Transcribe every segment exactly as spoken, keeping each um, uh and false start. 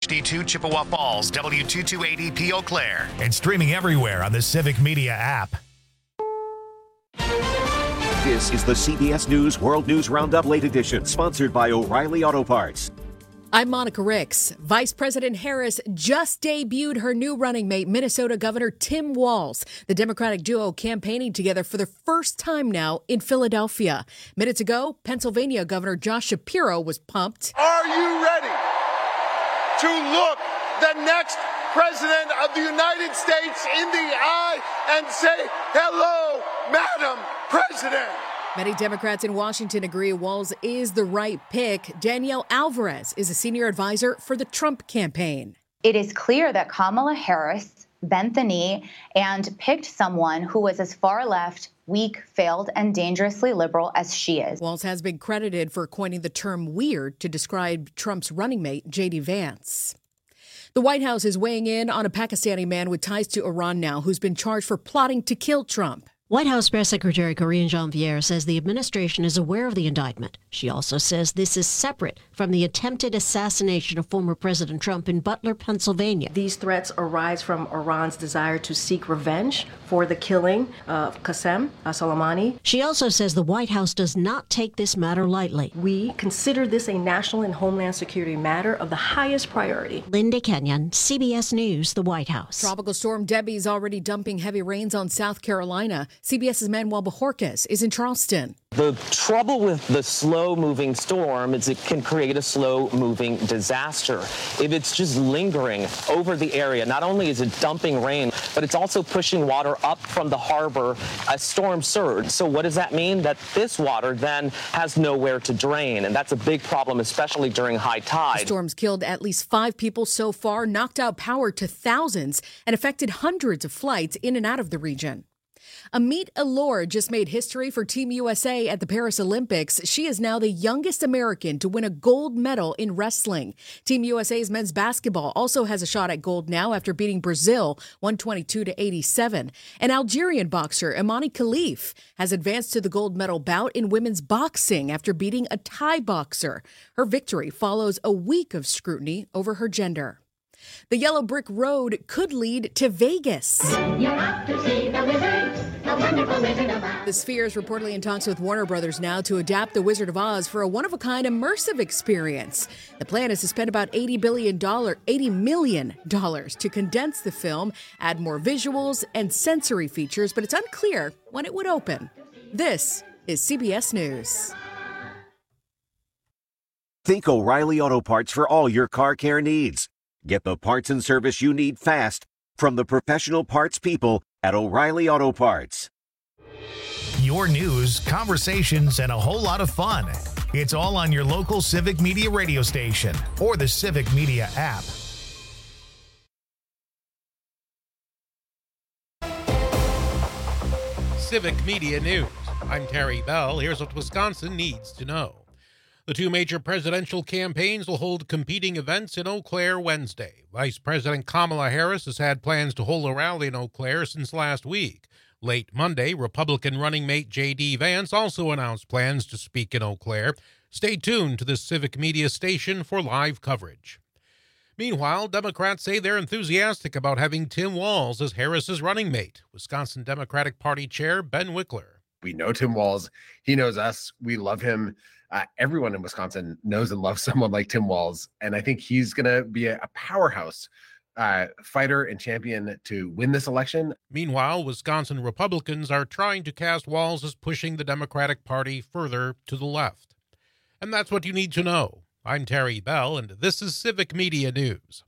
fifty-two Chippewa Falls, W two two eight zero P Eau Claire. And streaming everywhere on the Civic Media app. This is the C B S News World News Roundup Late Edition, sponsored by O'Reilly Auto Parts. I'm Monica Ricks. Vice President Harris just debuted her new running mate, Minnesota Governor Tim Walz. The Democratic duo campaigning together for the first time now in Philadelphia. Minutes ago, Pennsylvania Governor Josh Shapiro was pumped. Are you ready to look the next President of the United States in the eye and say, hello, Madam President? Many Democrats in Washington agree Walz is the right pick. Danielle Alvarez is a senior advisor for the Trump campaign. It is clear that Kamala Harris bent the knee and picked someone who was as far left, weak, failed, and dangerously liberal as she is. Walz has been credited for coining the term weird to describe Trump's running mate, J D Vance. The White House is weighing in on a Pakistani man with ties to Iran now who's been charged for plotting to kill Trump. White House Press Secretary Karine Jean-Pierre says the administration is aware of the indictment. She also says this is separate from the attempted assassination of former President Trump in Butler, Pennsylvania. These threats arise from Iran's desire to seek revenge for the killing of Qasem Soleimani. She also says the White House does not take this matter lightly. We consider this a national and homeland security matter of the highest priority. Linda Kenyon, C B S News, the White House. Tropical storm Debbie is already dumping heavy rains on South Carolina. CBS's Manuel Bajorquez is in Charleston. The trouble with the slow-moving storm is it can create a slow-moving disaster. If it's just lingering over the area, not only is it dumping rain, but it's also pushing water up from the harbor, a storm surge. So what does that mean? That this water then has nowhere to drain, and that's a big problem, especially during high tide. The storm's killed at least five people so far, knocked out power to thousands, and affected hundreds of flights in and out of the region. Amit Alor just made history for Team U S A at the Paris Olympics. She is now the youngest American to win a gold medal in wrestling. Team U S A's men's basketball also has a shot at gold now after beating Brazil one twenty-two to eighty-seven. An Algerian boxer, Imani Khalif, has advanced to the gold medal bout in women's boxing after beating a Thai boxer. Her victory follows a week of scrutiny over her gender. The yellow brick road could lead to Vegas. You're off to see the wizard, the wonderful Wizard of Oz. The Sphere is reportedly in talks with Warner Brothers now to adapt The Wizard of Oz for a one-of-a-kind immersive experience. The plan is to spend about eighty billion dollars, eighty million dollars to condense the film, add more visuals and sensory features, but it's unclear when it would open. This is C B S News. Think O'Reilly Auto Parts for all your car care needs. Get the parts and service you need fast from the professional parts people at O'Reilly Auto Parts. Your news, conversations, and a whole lot of fun. It's all on your local Civic Media radio station or the Civic Media app. Civic Media News. I'm Terry Bell. Here's what Wisconsin needs to know. The two major presidential campaigns will hold competing events in Eau Claire Wednesday. Vice President Kamala Harris has had plans to hold a rally in Eau Claire since last week. Late Monday, Republican running mate J D Vance also announced plans to speak in Eau Claire. Stay tuned to the Civic Media station for live coverage. Meanwhile, Democrats say they're enthusiastic about having Tim Walz as Harris's running mate. Wisconsin Democratic Party Chair Ben Wickler. We know Tim Walz. He knows us. We love him. Uh, everyone in Wisconsin knows and loves someone like Tim Walz, and I think he's going to be a, a powerhouse uh, fighter and champion to win this election. Meanwhile, Wisconsin Republicans are trying to cast Walz as pushing the Democratic Party further to the left. And that's what you need to know. I'm Terry Bell, and this is Civic Media News.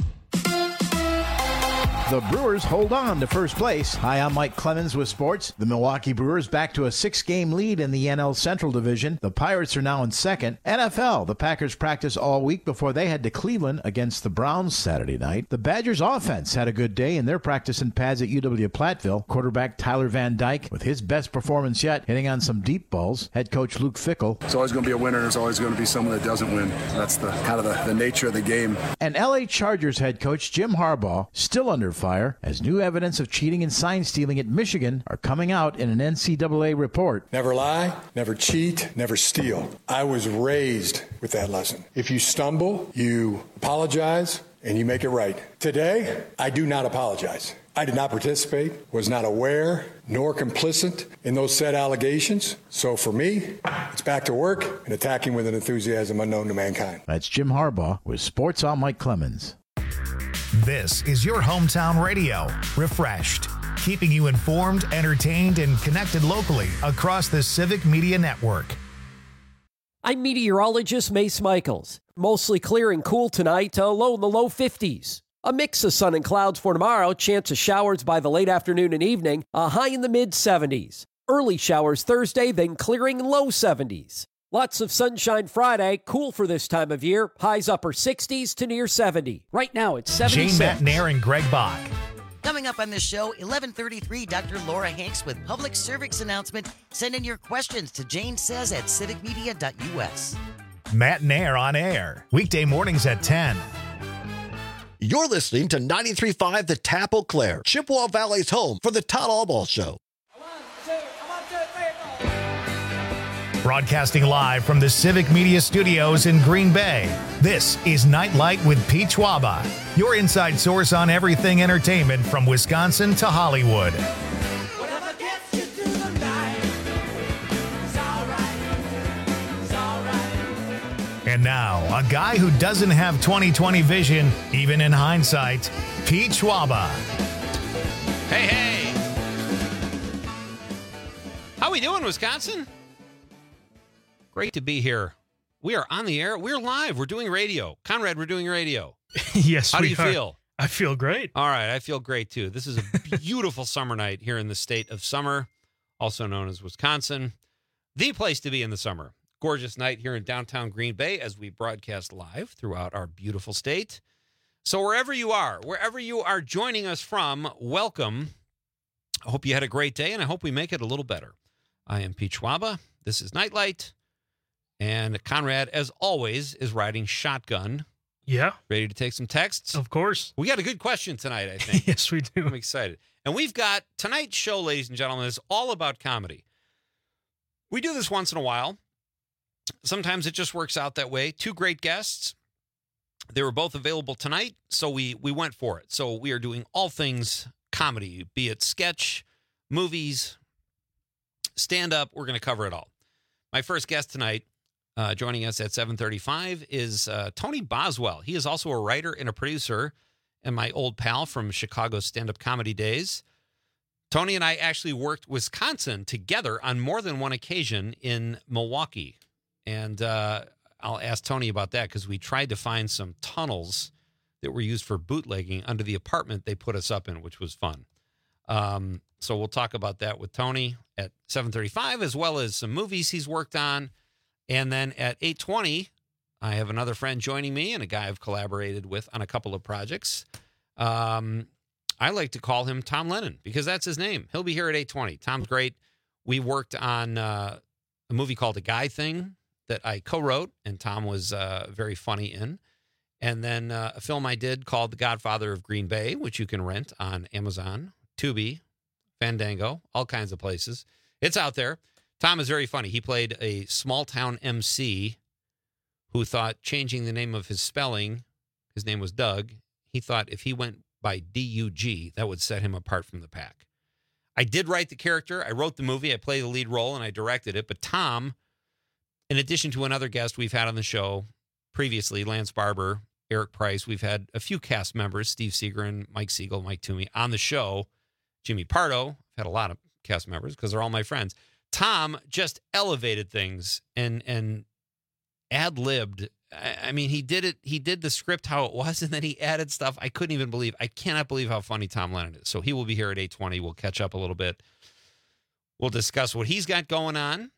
The Brewers hold on to first place. Hi, I'm Mike Clemens with sports. The Milwaukee Brewers back to a six-game lead in the N L Central Division. The Pirates are now in second. N F L, the Packers practiced all week before they head to Cleveland against the Browns Saturday night. The Badgers offense had a good day in their practice and pads at U W-Platteville. Quarterback Tyler Van Dyke with his best performance yet, hitting on some deep balls. Head coach Luke Fickell. It's always going to be a winner. There's always going to be someone that doesn't win. That's the kind of the, the nature of the game. And L A Chargers head coach Jim Harbaugh still under fire as new evidence of cheating and sign stealing at Michigan are coming out in an N C double A report. Never lie, never cheat, never steal. I was raised with that lesson. If you stumble, you apologize, and you make it right. Today, I do not apologize. I did not participate, was not aware, nor complicit in those said allegations. So for me, it's back to work and attacking with an enthusiasm unknown to mankind. That's Jim Harbaugh with Sports on Mike Clemens. This is your hometown radio, refreshed, keeping you informed, entertained, and connected locally across the Civic Media Network. I'm meteorologist Mace Michaels. Mostly clear and cool tonight, a low in the low fifties. A mix of sun and clouds for tomorrow, chance of showers by the late afternoon and evening, a high in the mid seventies. Early showers Thursday, then clearing low seventies. Lots of sunshine Friday, cool for this time of year, highs upper sixties to near seventy. Right now it's seventy-six. Jane Matnair and Greg Bach. Coming up on this show, eleven thirty-three, Doctor Laura Hanks with public service announcement. Send in your questions to Jane Says at civic media dot u s. Matt Nair on air, weekday mornings at ten. You're listening to ninety-three point five The Tap Eau Claire, Chippewa Valley's home for the Todd Allball Show. Broadcasting live from the Civic Media Studios in Green Bay, this is Nightlight with Pete Schwaba, your inside source on everything entertainment from Wisconsin to Hollywood. And now, a guy who doesn't have twenty twenty vision, even in hindsight, Pete Schwaba. Hey, hey. How we doing, Wisconsin? Great to be here. We are on the air. We're live. We're doing radio. Conrad, we're doing radio. Yes, How do we you are. feel? I feel great. All right, I feel great, too. This is a beautiful summer night here in the state of summer, also known as Wisconsin. The place to be in the summer. Gorgeous night here in downtown Green Bay as we broadcast live throughout our beautiful state. So wherever you are, wherever you are joining us from, welcome. I hope you had a great day, and I hope we make it a little better. I am Pete Schwaba. This is Nightlight. And Conrad, as always, is riding shotgun. Yeah. Ready to take some texts? Of course. We got a good question tonight, I think. Yes, we do. I'm excited. And we've got tonight's show, ladies and gentlemen, is all about comedy. We do this once in a while. Sometimes it just works out that way. Two great guests. They were both available tonight, so we we went for it. So we are doing all things comedy, be it sketch, movies, stand-up. We're going to cover it all. My first guest tonight, uh, joining us at seven thirty-five, is uh, Tony Boswell. He is also a writer and a producer and my old pal from Chicago's stand-up comedy days. Tony and I actually worked Wisconsin together on more than one occasion in Milwaukee. And uh, I'll ask Tony about that because we tried to find some tunnels that were used for bootlegging under the apartment they put us up in, which was fun. Um, so we'll talk about that with Tony at seven thirty-five, as well as some movies he's worked on. And then at eight twenty, I have another friend joining me and a guy I've collaborated with on a couple of projects. Um, I like to call him Tom Lennon because that's his name. He'll be here at eight twenty. Tom's great. We worked on uh, a movie called A Guy Thing that I co-wrote, and Tom was uh, very funny in. And then uh, a film I did called The Godfather of Green Bay, which you can rent on Amazon, Tubi, Fandango, all kinds of places. It's out there. Tom is very funny. He played a small-town M C who thought changing the name of his spelling, his name was Doug, he thought if he went by D U G, that would set him apart from the pack. I did write the character. I wrote the movie. I played the lead role, and I directed it. But Tom, in addition to another guest we've had on the show previously, Lance Barber, Eric Price, we've had a few cast members, Steve Seagren, Mike Siegel, Mike Toomey, on the show. Jimmy Pardo, I've had a lot of cast members because they're all my friends. Tom just elevated things and and ad-libbed. I, I mean, he did it. He did the script how it was, and then he added stuff I couldn't even believe. I cannot believe how funny Tom Lennon is. So he will be here at eight twenty. We'll catch up a little bit. We'll discuss what he's got going on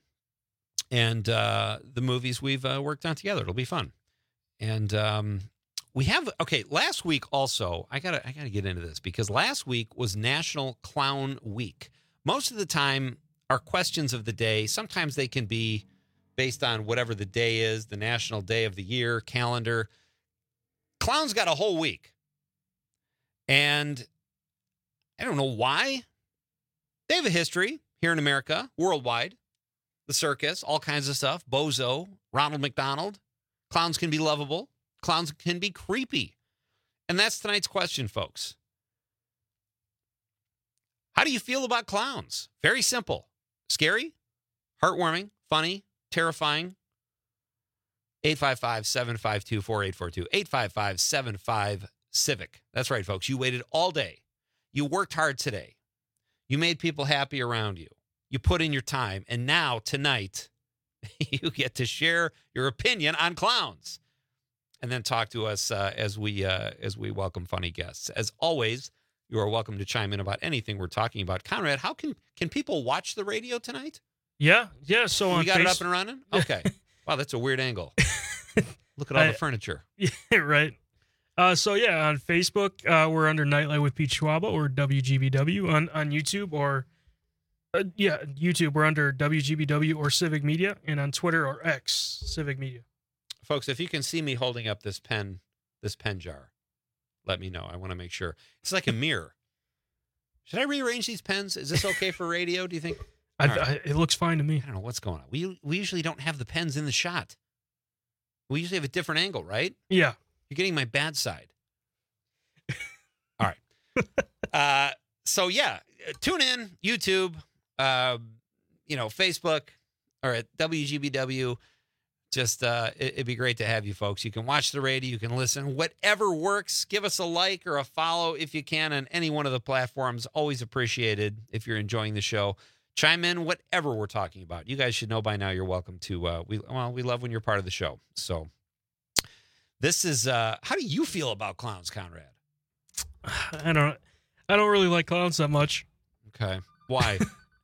and uh, the movies we've uh, worked on together. It'll be fun. And um, we have, okay, last week also, I gotta, I gotta get into this because last week was National Clown Week. Most of the time, our questions of the day, sometimes they can be based on whatever the day is, the national day of the year, calendar. Clowns got a whole week. And I don't know why. They have a history here in America, worldwide. The circus, all kinds of stuff. Bozo, Ronald McDonald. Clowns can be lovable. Clowns can be creepy. And that's tonight's question, folks. How do you feel about clowns? Very simple. Scary, heartwarming, funny, terrifying. eight five five, seven five two, four eight four two. eight five five, seven five, Civic. That's right, folks. You waited all day. You worked hard today. You made people happy around you. You put in your time. And now, tonight, you get to share your opinion on clowns. And then talk to us uh, as we uh, as we welcome funny guests. As always, you are welcome to chime in about anything we're talking about. Conrad, how can can people watch the radio tonight? Yeah, yeah. So you on got face- it up and running? Okay. Wow, that's a weird angle. Look at all I- the furniture. Yeah, right. Uh, so yeah, on Facebook, uh, we're under Nightlight with Pete Schwaba or W G B W. On on YouTube or uh, yeah, YouTube we're under W G B W or Civic Media, and on Twitter or X Civic Media. Folks, if you can see me holding up this pen, this pen jar, let me know. I want to make sure. It's like a mirror. Should I rearrange these pens? Is this okay for radio, do you think? I, All right. I, it looks fine to me. I don't know what's going on. We we usually don't have the pens in the shot. We usually have a different angle, right? Yeah. You're getting my bad side. All right. uh, so, yeah, tune in, YouTube, uh, you know, Facebook, or at W G B W. Just, uh, it, it'd be great to have you folks. You can watch the radio, you can listen, whatever works. Give us a like or a follow if you can on any one of the platforms. Always appreciated if you're enjoying the show. Chime in, whatever we're talking about. You guys should know by now you're welcome to, uh, we well, we love when you're part of the show. So this is, uh, how do you feel about clowns, Conrad? I don't I don't really like clowns that much. Okay. Why?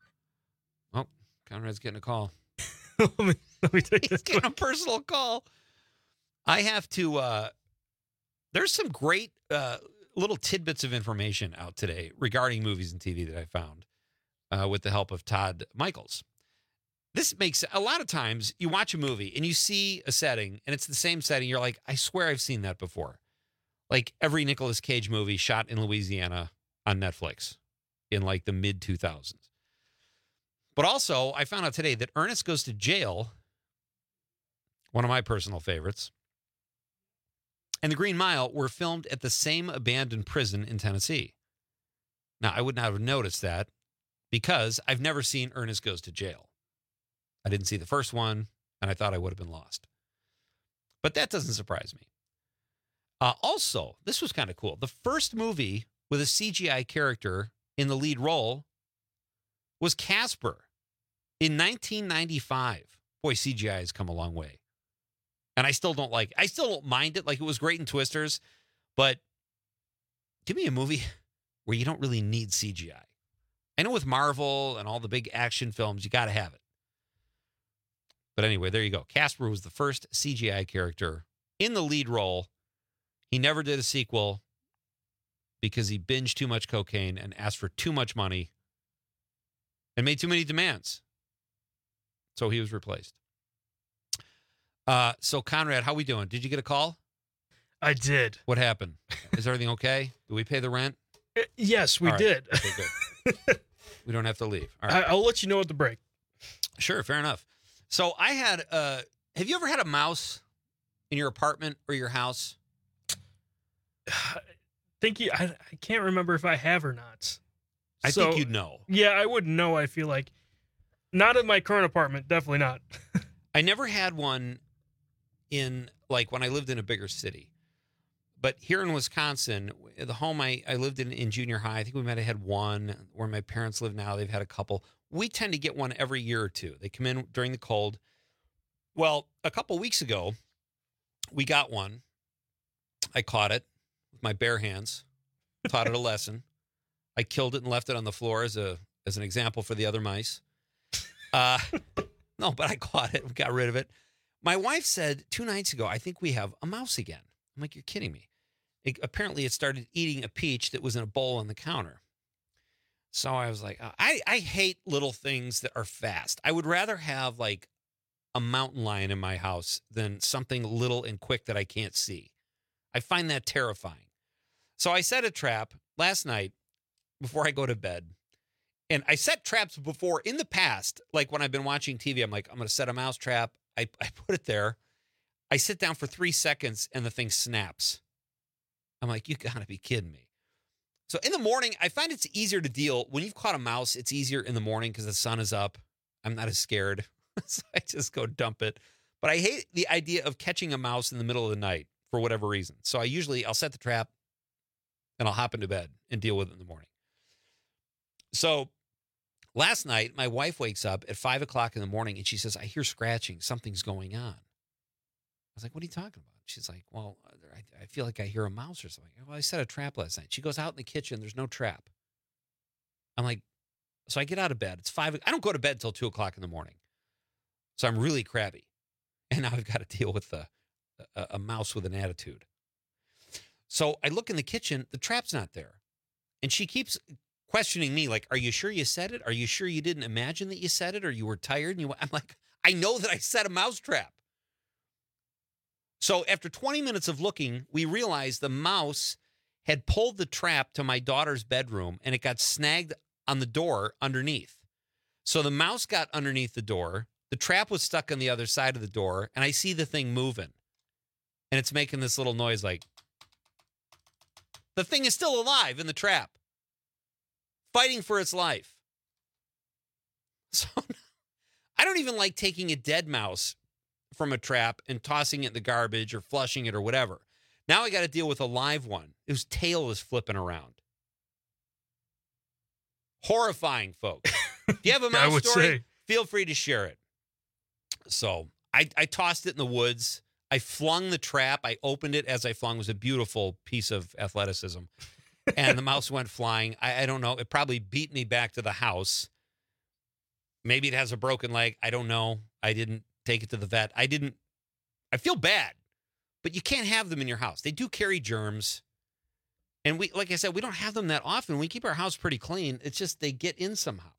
Oh, Conrad's getting a call. let me, let me take He's getting a personal call. I have to, uh, there's some great uh, little tidbits of information out today regarding movies and T V that I found uh, with the help of Todd Michaels. This makes, a lot of times you watch a movie and you see a setting and it's the same setting. You're like, I swear I've seen that before. Like every Nicolas Cage movie shot in Louisiana on Netflix in like the mid two thousands. But also, I found out today that Ernest Goes to Jail, one of my personal favorites, and The Green Mile were filmed at the same abandoned prison in Tennessee. Now, I would not have noticed that because I've never seen Ernest Goes to Jail. I didn't see the first one, and I thought I would have been lost. But that doesn't surprise me. Uh, also, this was kind of cool. The first movie with a C G I character in the lead role was Casper in nineteen ninety-five. Boy, C G I has come a long way. And I still don't like, I still don't mind it. Like, it was great in Twisters, but give me a movie where you don't really need C G I. I know with Marvel and all the big action films, you got to have it. But anyway, there you go. Casper was the first C G I character in the lead role. He never did a sequel because he binged too much cocaine and asked for too much money and made too many demands. So he was replaced. Uh, so, Conrad, how we doing? Did you get a call? I did. What happened? Is everything okay? Did we pay the rent? Uh, yes, we All right. did. Okay, good. We don't have to leave. All right. I, I'll let you know at the break. Sure, fair enough. So I had, uh, have you ever had a mouse in your apartment or your house? I think you, I, I can't remember if I have or not. I So, think you'd know. Yeah, I would know, I feel like. Not in my current apartment, definitely not. I never had one in, like, when I lived in a bigger city. But here in Wisconsin, the home I, I lived in in junior high, I think we might have had one. Where my parents live now, they've had a couple. We tend to get one every year or two. They come in during the cold. Well, a couple weeks ago, we got one. I caught it with my bare hands, taught it a lesson. I killed it and left it on the floor as a as an example for the other mice. Uh, no, but I caught it and got rid of it. My wife said two nights ago, I think we have a mouse again. I'm like, you're kidding me. It, apparently, it started eating a peach that was in a bowl on the counter. So I was like, I, I hate little things that are fast. I would rather have like a mountain lion in my house than something little and quick that I can't see. I find that terrifying. So I set a trap last night before I go to bed. And I set traps before in the past, like when I've been watching T V, I'm like, I'm going to set a mouse trap. I, I put it there. I sit down for three seconds and the thing snaps. I'm like, you got to be kidding me. So in the morning, I find it's easier to deal. When you've caught a mouse, it's easier in the morning because the sun is up. I'm not as scared. So I just go dump it. But I hate the idea of catching a mouse in the middle of the night for whatever reason. So I usually, I'll set the trap and I'll hop into bed and deal with it in the morning. So last night, my wife wakes up at five o'clock in the morning and she says, I hear scratching. Something's going on. I was like, what are you talking about? She's like, well, I, I feel like I hear a mouse or something. Well, I set a trap last night. She goes out in the kitchen. There's no trap. I'm like, so I get out of bed. It's five. I don't go to bed till two o'clock in the morning. So I'm really crabby. And now I've got to deal with a, a, a mouse with an attitude. So I look in the kitchen. The trap's not there. And she keeps questioning me like, are you sure you said it? Are you sure you didn't imagine that you said it or you were tired? And you, I'm like, I know that I set a mouse trap. So after twenty minutes of looking, we realized the mouse had pulled the trap to my daughter's bedroom and it got snagged on the door underneath. So the mouse got underneath the door. The trap was stuck on the other side of the door, and I see the thing moving. And it's making this little noise like, the thing is still alive in the trap, fighting for its life. So I don't even like taking a dead mouse from a trap and tossing it in the garbage or flushing it or whatever. Now I got to deal with a live one whose tail is flipping around. Horrifying, folks. If you have a mouse story, say. Feel free to share it. So I, I tossed it in the woods. I flung the trap. I opened it as I flung. It was a beautiful piece of athleticism. And the mouse went flying. I, I don't know. It probably beat me back to the house. Maybe it has a broken leg. I don't know. I didn't take it to the vet. I didn't. I feel bad. But you can't have them in your house. They do carry germs. And we, like I said, we don't have them that often. We keep our house pretty clean. It's just they get in somehow.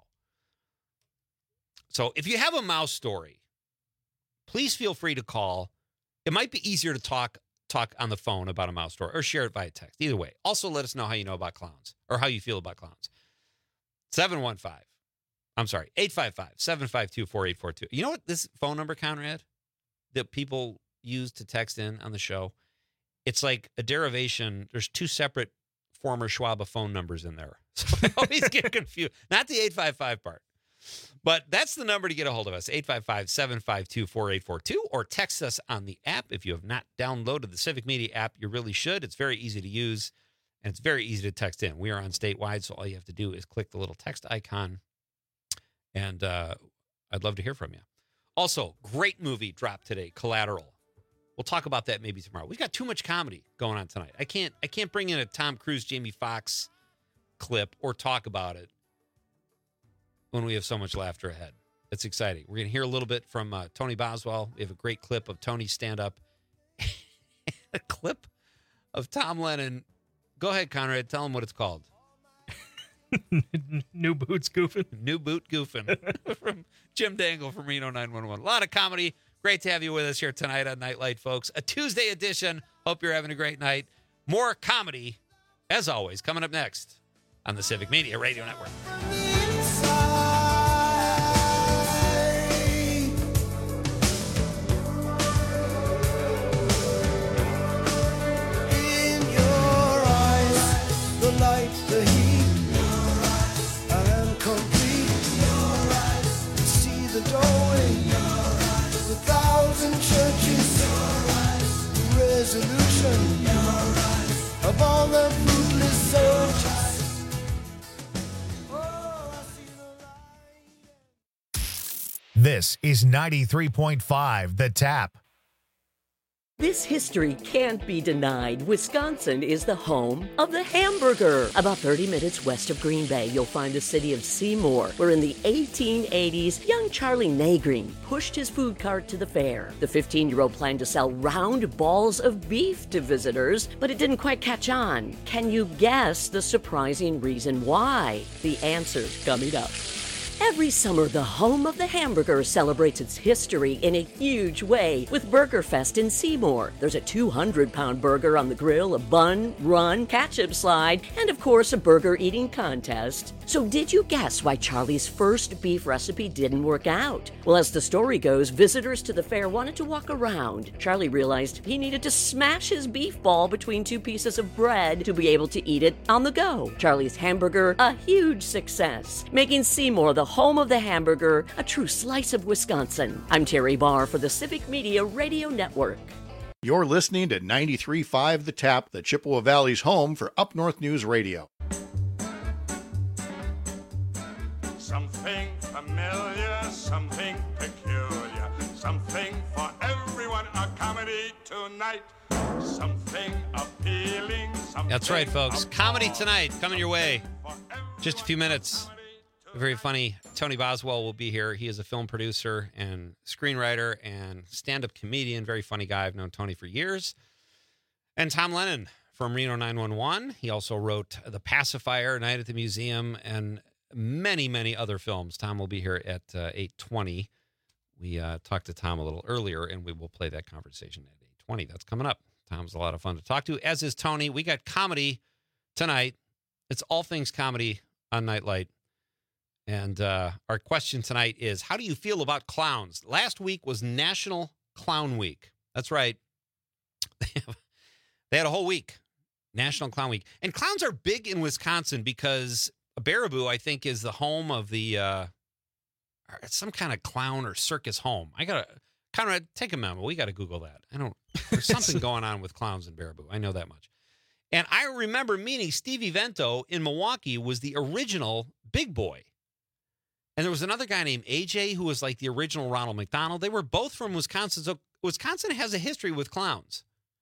So if you have a mouse story, please feel free to call. It might be easier to talk talk on the phone about a mouse story or share it via text. Either way. Also, let us know how you know about clowns or how you feel about clowns. seven one five. I'm sorry, eight five five, seven five two, four eight four two. You know what this phone number, Conrad, that people use to text in on the show? It's like a derivation. There's two separate former Schwab phone numbers in there. So I always get confused. Not the eight five five part. But that's the number to get a hold of us, eight five five, seven five two, four eight four two, or text us on the app. If you have not downloaded the Civic Media app, you really should. It's very easy to use, and it's very easy to text in. We are on statewide, so all you have to do is click the little text icon, and uh, I'd love to hear from you. Also, great movie dropped today, Collateral. We'll talk about that maybe tomorrow. We've got too much comedy going on tonight. I can't, I can't bring in a Tom Cruise, Jamie Foxx clip or talk about it when we have so much laughter ahead. It's exciting. We're going to hear a little bit from uh, Tony Boswell. We have a great clip of Tony's stand-up. A clip of Tom Lennon. Go ahead, Conrad. Tell him what it's called. New Boots Goofing. New Boot Goofing. From Jim Dangle from Reno nine one one. A lot of comedy. Great to have you with us here tonight on Nightlight, folks. A Tuesday edition. Hope you're having a great night. More comedy, as always, coming up next on the Civic Media Radio Network. Light, the heat, your eyes, I am complete. Your eyes, see the doorway. Your eyes, a thousand churches. Your eyes, the resolution. Your eyes, of all the fruitless soldiers. Oh, I see the light. This is ninety-three point five The Tap. This history can't be denied. Wisconsin is the home of the hamburger. About thirty minutes west of Green Bay, you'll find the city of Seymour, where in the eighteen eighties, young Charlie Nagreen pushed his food cart to the fair. The fifteen-year-old planned to sell round balls of beef to visitors, but it didn't quite catch on. Can you guess the surprising reason why? The answer coming up. Every summer, the home of the hamburger celebrates its history in a huge way with Burger Fest in Seymour. There's a two hundred pound burger on the grill, a bun, run, ketchup slide, and of course, a burger eating contest. So did you guess why Charlie's first beef recipe didn't work out? Well, as the story goes, visitors to the fair wanted to walk around. Charlie realized he needed to smash his beef ball between two pieces of bread to be able to eat it on the go. Charlie's hamburger, a huge success, making Seymour the home of the hamburger, a true slice of Wisconsin. I'm Terry Barr for the Civic Media Radio Network. You're listening to ninety-three point five The Tap, the Chippewa Valley's home for Up North News Radio. Something familiar, something peculiar, something for everyone, a comedy tonight, something appealing, something. That's right, folks. Comedy tonight coming your way. Just a few minutes. Very funny. Tony Boswell will be here. He is a film producer and screenwriter and stand-up comedian. Very funny guy. I've known Tony for years. And Tom Lennon from Reno nine one one. He also wrote The Pacifier, Night at the Museum, and many, many other films. Tom will be here at uh, eight twenty. We uh, talked to Tom a little earlier, and we will play that conversation at eight twenty. That's coming up. Tom's a lot of fun to talk to, as is Tony. We got comedy tonight. It's all things comedy on Nightlight. And uh, our question tonight is, how do you feel about clowns? Last week was National Clown Week. That's right. They had a whole week, National Clown Week. And clowns are big in Wisconsin because Baraboo, I think, is the home of the, uh, some kind of clown or circus home. I got to kind of take a memo. We got to Google that. I don't, there's something going on with clowns in Baraboo. I know that much. And I remember meeting Stevie Vento in Milwaukee, was the original big boy. And there was another guy named A J who was like the original Ronald McDonald. They were both from Wisconsin. So Wisconsin has a history with clowns.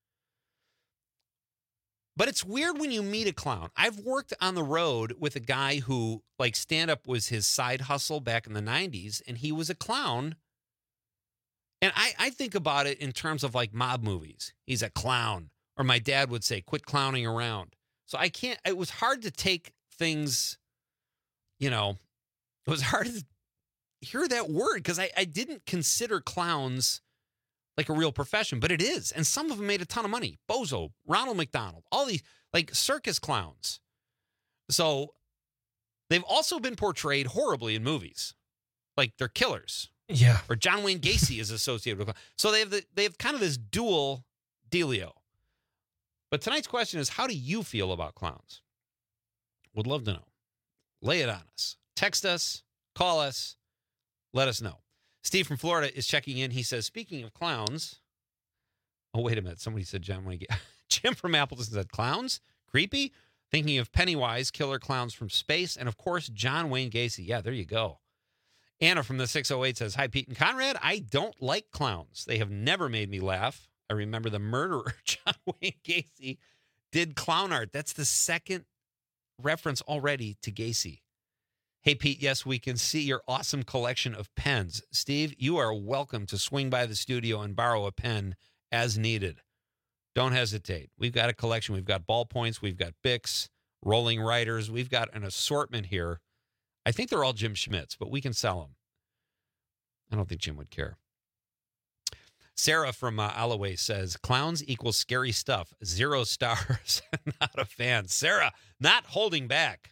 But it's weird when you meet a clown. I've worked on the road with a guy who, like, stand-up was his side hustle back in the nineties, and he was a clown. And I, I think about it in terms of, like, mob movies. He's a clown. Or my dad would say, quit clowning around. So I can't, it was hard to take things, you know, it was hard to hear that word because I, I didn't consider clowns like a real profession, but it is. And some of them made a ton of money. Bozo, Ronald McDonald, all these like circus clowns. So they've also been portrayed horribly in movies. Like they're killers. Yeah. Or John Wayne Gacy is associated with clowns. So they have the, they have kind of this dual dealio. But tonight's question is, how do you feel about clowns? Would love to know. Lay it on us. Text us, call us, let us know. Steve from Florida is checking in. He says, speaking of clowns, oh, wait a minute. Somebody said John Wayne. Jim from Appleton said, clowns? Creepy? Thinking of Pennywise, killer clowns from space, and of course, John Wayne Gacy. Yeah, there you go. Anna from the six oh eight says, hi, Pete and Conrad. I don't like clowns. They have never made me laugh. I remember the murderer, John Wayne Gacy, did clown art. That's the second reference already to Gacy. Hey, Pete, yes, we can see your awesome collection of pens. Steve, you are welcome to swing by the studio and borrow a pen as needed. Don't hesitate. We've got a collection. We've got ballpoints. We've got Bics, rolling writers. We've got an assortment here. I think they're all Jim Schmidt's, but we can sell them. I don't think Jim would care. Sarah from uh, Alloway says, clowns equals scary stuff. Zero stars. Not a fan. Sarah, not holding back.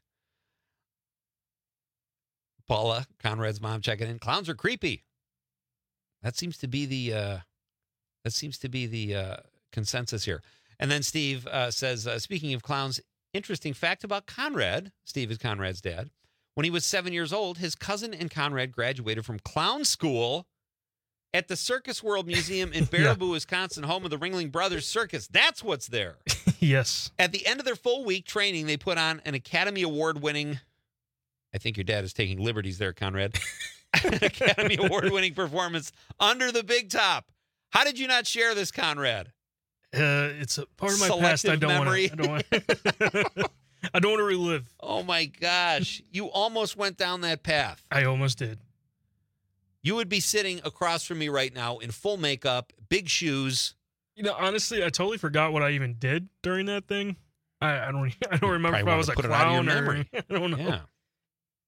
Paula, Conrad's mom, checking in. Clowns are creepy. That seems to be the uh, that seems to be the uh, consensus here. And then Steve uh, says, uh, speaking of clowns, interesting fact about Conrad. Steve is Conrad's dad. When he was seven years old, his cousin and Conrad graduated from clown school at the Circus World Museum in Baraboo, yeah. Wisconsin, home of the Ringling Brothers Circus. That's what's there. Yes. At the end of their full week training, they put on an Academy Award-winning, I think your dad is taking liberties there, Conrad, an Academy Award-winning performance Under the Big Top. How did you not share this, Conrad? Uh, it's a part of my Selective past I don't memory. want to I don't want to relive. Oh, my gosh. You almost went down that path. I almost did. You would be sitting across from me right now in full makeup, big shoes. You know, honestly, I totally forgot what I even did during that thing. I, I don't I don't remember if I was a clown or I don't know. Yeah.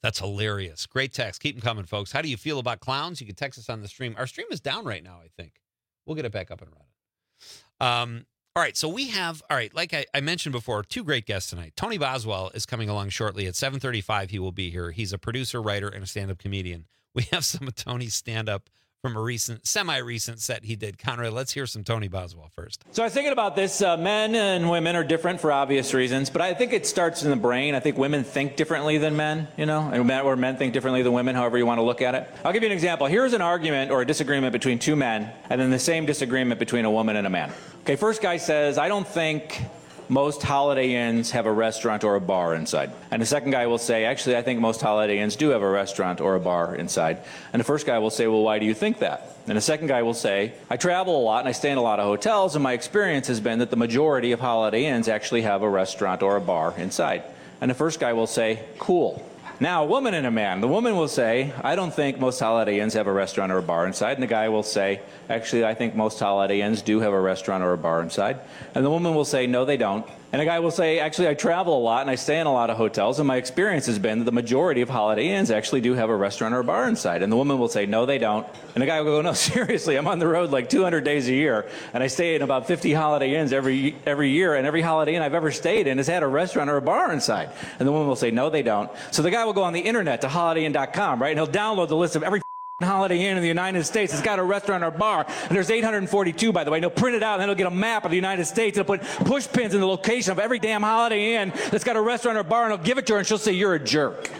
That's hilarious. Great text. Keep them coming, folks. How do you feel about clowns? You can text us on the stream. Our stream is down right now, I think. We'll get it back up and running. Um, all right, so we have, all right, like I, I mentioned before, two great guests tonight. Tony Boswell is coming along shortly. At seven thirty-five, he will be here. He's a producer, writer, and a stand-up comedian. We have some of Tony's stand-up from a recent, semi-recent set he did. Conrad, let's hear some Tony Boswell first. So I was thinking about this. Uh, men and women are different for obvious reasons, but I think it starts in the brain. I think women think differently than men, you know, and men, or men think differently than women, however you want to look at it. I'll give you an example. Here's an argument or a disagreement between two men, and then the same disagreement between a woman and a man. Okay, first guy says, I don't think most Holiday Inns have a restaurant or a bar inside. And the second guy will say, actually, I think most Holiday Inns do have a restaurant or a bar inside. And the first guy will say, well, why do you think that? And the second guy will say, I travel a lot and I stay in a lot of hotels, and my experience has been that the majority of Holiday Inns actually have a restaurant or a bar inside. And the first guy will say, cool. Now, a woman and a man. The woman will say, I don't think most Holiday Inns have a restaurant or a bar inside. And the guy will say, actually, I think most Holiday Inns do have a restaurant or a bar inside. And the woman will say, no, they don't. And the guy will say, actually, I travel a lot and I stay in a lot of hotels, and my experience has been that the majority of Holiday Inns actually do have a restaurant or a bar inside. And the woman will say, no, they don't. And the guy will go, no, seriously, I'm on the road like two hundred days a year, and I stay in about fifty Holiday Inns every every year, and every Holiday Inn I've ever stayed in has had a restaurant or a bar inside. And the woman will say, no, they don't. So the guy will go on the internet to holiday inn dot com, right, and he'll download the list of every Holiday Inn in the United States. It's got a restaurant or bar, and there's eight hundred forty-two, by the way. And he'll print it out, and then he'll get a map of the United States. He'll put push pins in the location of every damn Holiday Inn that's got a restaurant or bar, and he'll give it to her, and she'll say, you're a jerk.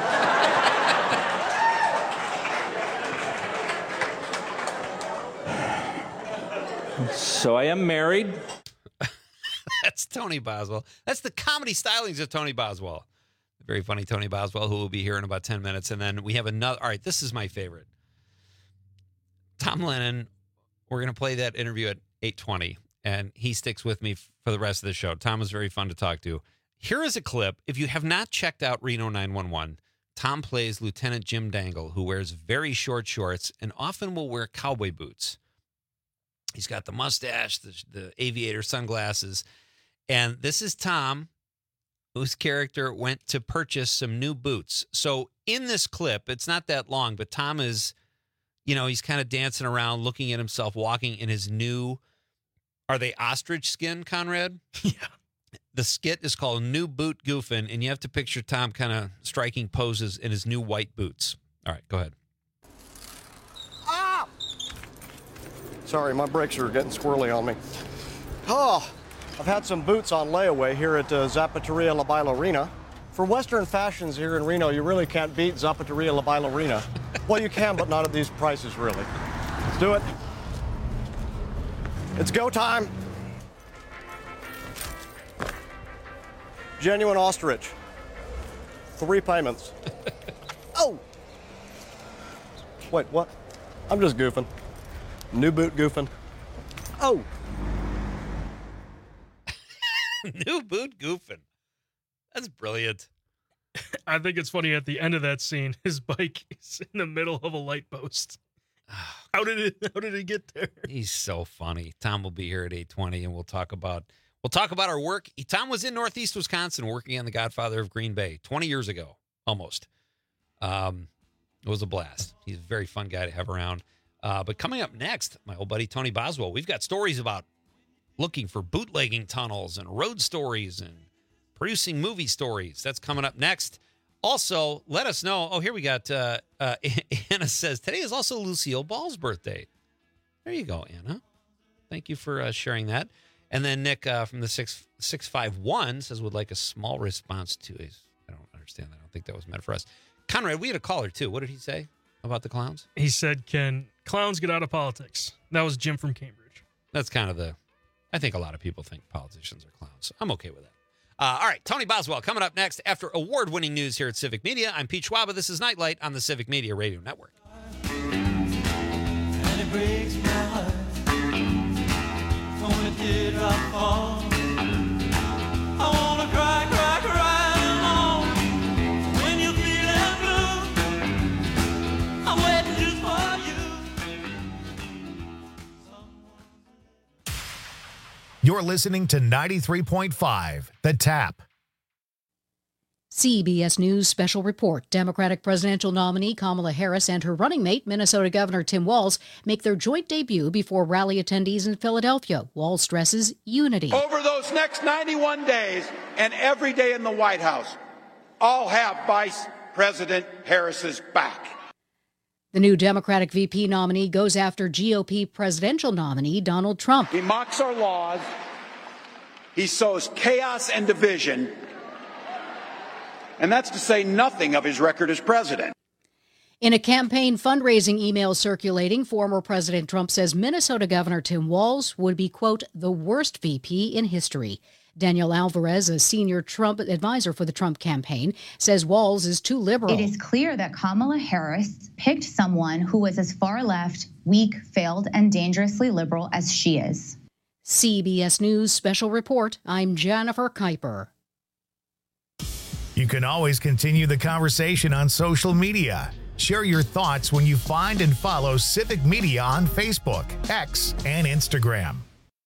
So I am married. That's Tony Boswell. That's the comedy stylings of Tony Boswell. Very funny Tony Boswell, who will be here in about ten minutes. And then we have another. All right, this is my favorite. Tom Lennon. We're going to play that interview at eight twenty, and he sticks with me for the rest of the show. Tom was very fun to talk to. Here is a clip. If you have not checked out Reno nine one one, Tom plays Lieutenant Jim Dangle, who wears very short shorts and often will wear cowboy boots. He's got the mustache, the, the aviator sunglasses. And this is Tom, whose character went to purchase some new boots. So in this clip, it's not that long, but Tom is, you know, he's kind of dancing around, looking at himself, walking in his new, are they ostrich skin, Conrad? Yeah. The skit is called New Boot Goofin', and you have to picture Tom kind of striking poses in his new white boots. All right, go ahead. Ah! Sorry, my brakes are getting squirrely on me. Oh, I've had some boots on layaway here at uh, Zapateria La Bailarina. For Western fashions here in Reno, you really can't beat Zapateria La Bailarina. Well, you can, but not at these prices, really. Let's do it. It's go time. Genuine ostrich. Three payments. Oh! Wait, what? I'm just goofing. New boot goofing. Oh! New boot goofing. That's brilliant. I think it's funny at the end of that scene, his bike is in the middle of a light post. How did it how did it get there? He's so funny. Tom will be here at eight twenty, and we'll talk about we'll talk about our work. He, Tom was in Northeast Wisconsin working on The Godfather of Green Bay twenty years ago, almost. Um, it was a blast. He's a very fun guy to have around. Uh, but coming up next, my old buddy Tony Boswell, we've got stories about looking for bootlegging tunnels and road stories and producing movie stories. That's coming up next. Also, let us know. Oh, here we got uh, uh, Anna says, today is also Lucille Ball's birthday. There you go, Anna. Thank you for uh, sharing that. And then Nick uh, from the six six five one says, would like a small response to his. I don't understand that. I don't think that was meant for us. Conrad, we had a caller, too. What did he say about the clowns? He said, can clowns get out of politics? That was Jim from Cambridge. That's kind of the, I think a lot of people think politicians are clowns. I'm okay with that. Uh, all right, Tony Boswell coming up next after award-winning news here at Civic Media. I'm Pete Schwaba. This is Nightlight on the Civic Media Radio Network. And it breaks my heart when it did not fall. I wanna cry, cry, cry alone when you're feeling blue. I'm waiting just for you. You're listening to ninety-three point five, The Tap. C B S News special report. Democratic presidential nominee Kamala Harris and her running mate, Minnesota Governor Tim Walz, make their joint debut before rally attendees in Philadelphia. Walz stresses unity. Over those next ninety-one days and every day in the White House, I'll have Vice President Harris's back. The new Democratic V P nominee goes after G O P presidential nominee Donald Trump. He mocks our laws. He sows chaos and division. And that's to say nothing of his record as president. In a campaign fundraising email circulating, former President Trump says Minnesota Governor Tim Walz would be, quote, the worst V P in history. Daniel Alvarez, a senior Trump advisor for the Trump campaign, says Walz is too liberal. It is clear that Kamala Harris picked someone who was as far left, weak, failed, and dangerously liberal as she is. C B S News special report. I'm Jennifer Kuiper. You can always continue the conversation on social media. Share your thoughts when you find and follow Civic Media on Facebook, X, and Instagram.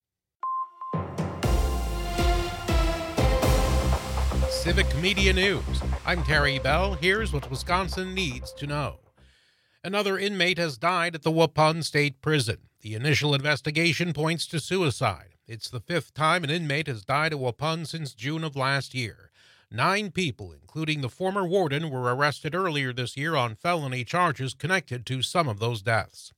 Civic Media News. I'm Terry Bell. Here's what Wisconsin needs to know. Another inmate has died at the Waupun State Prison. The initial investigation points to suicide. It's the fifth time an inmate has died at Waupun since June of last year. Nine people, including the former warden, were arrested earlier this year on felony charges connected to some of those deaths.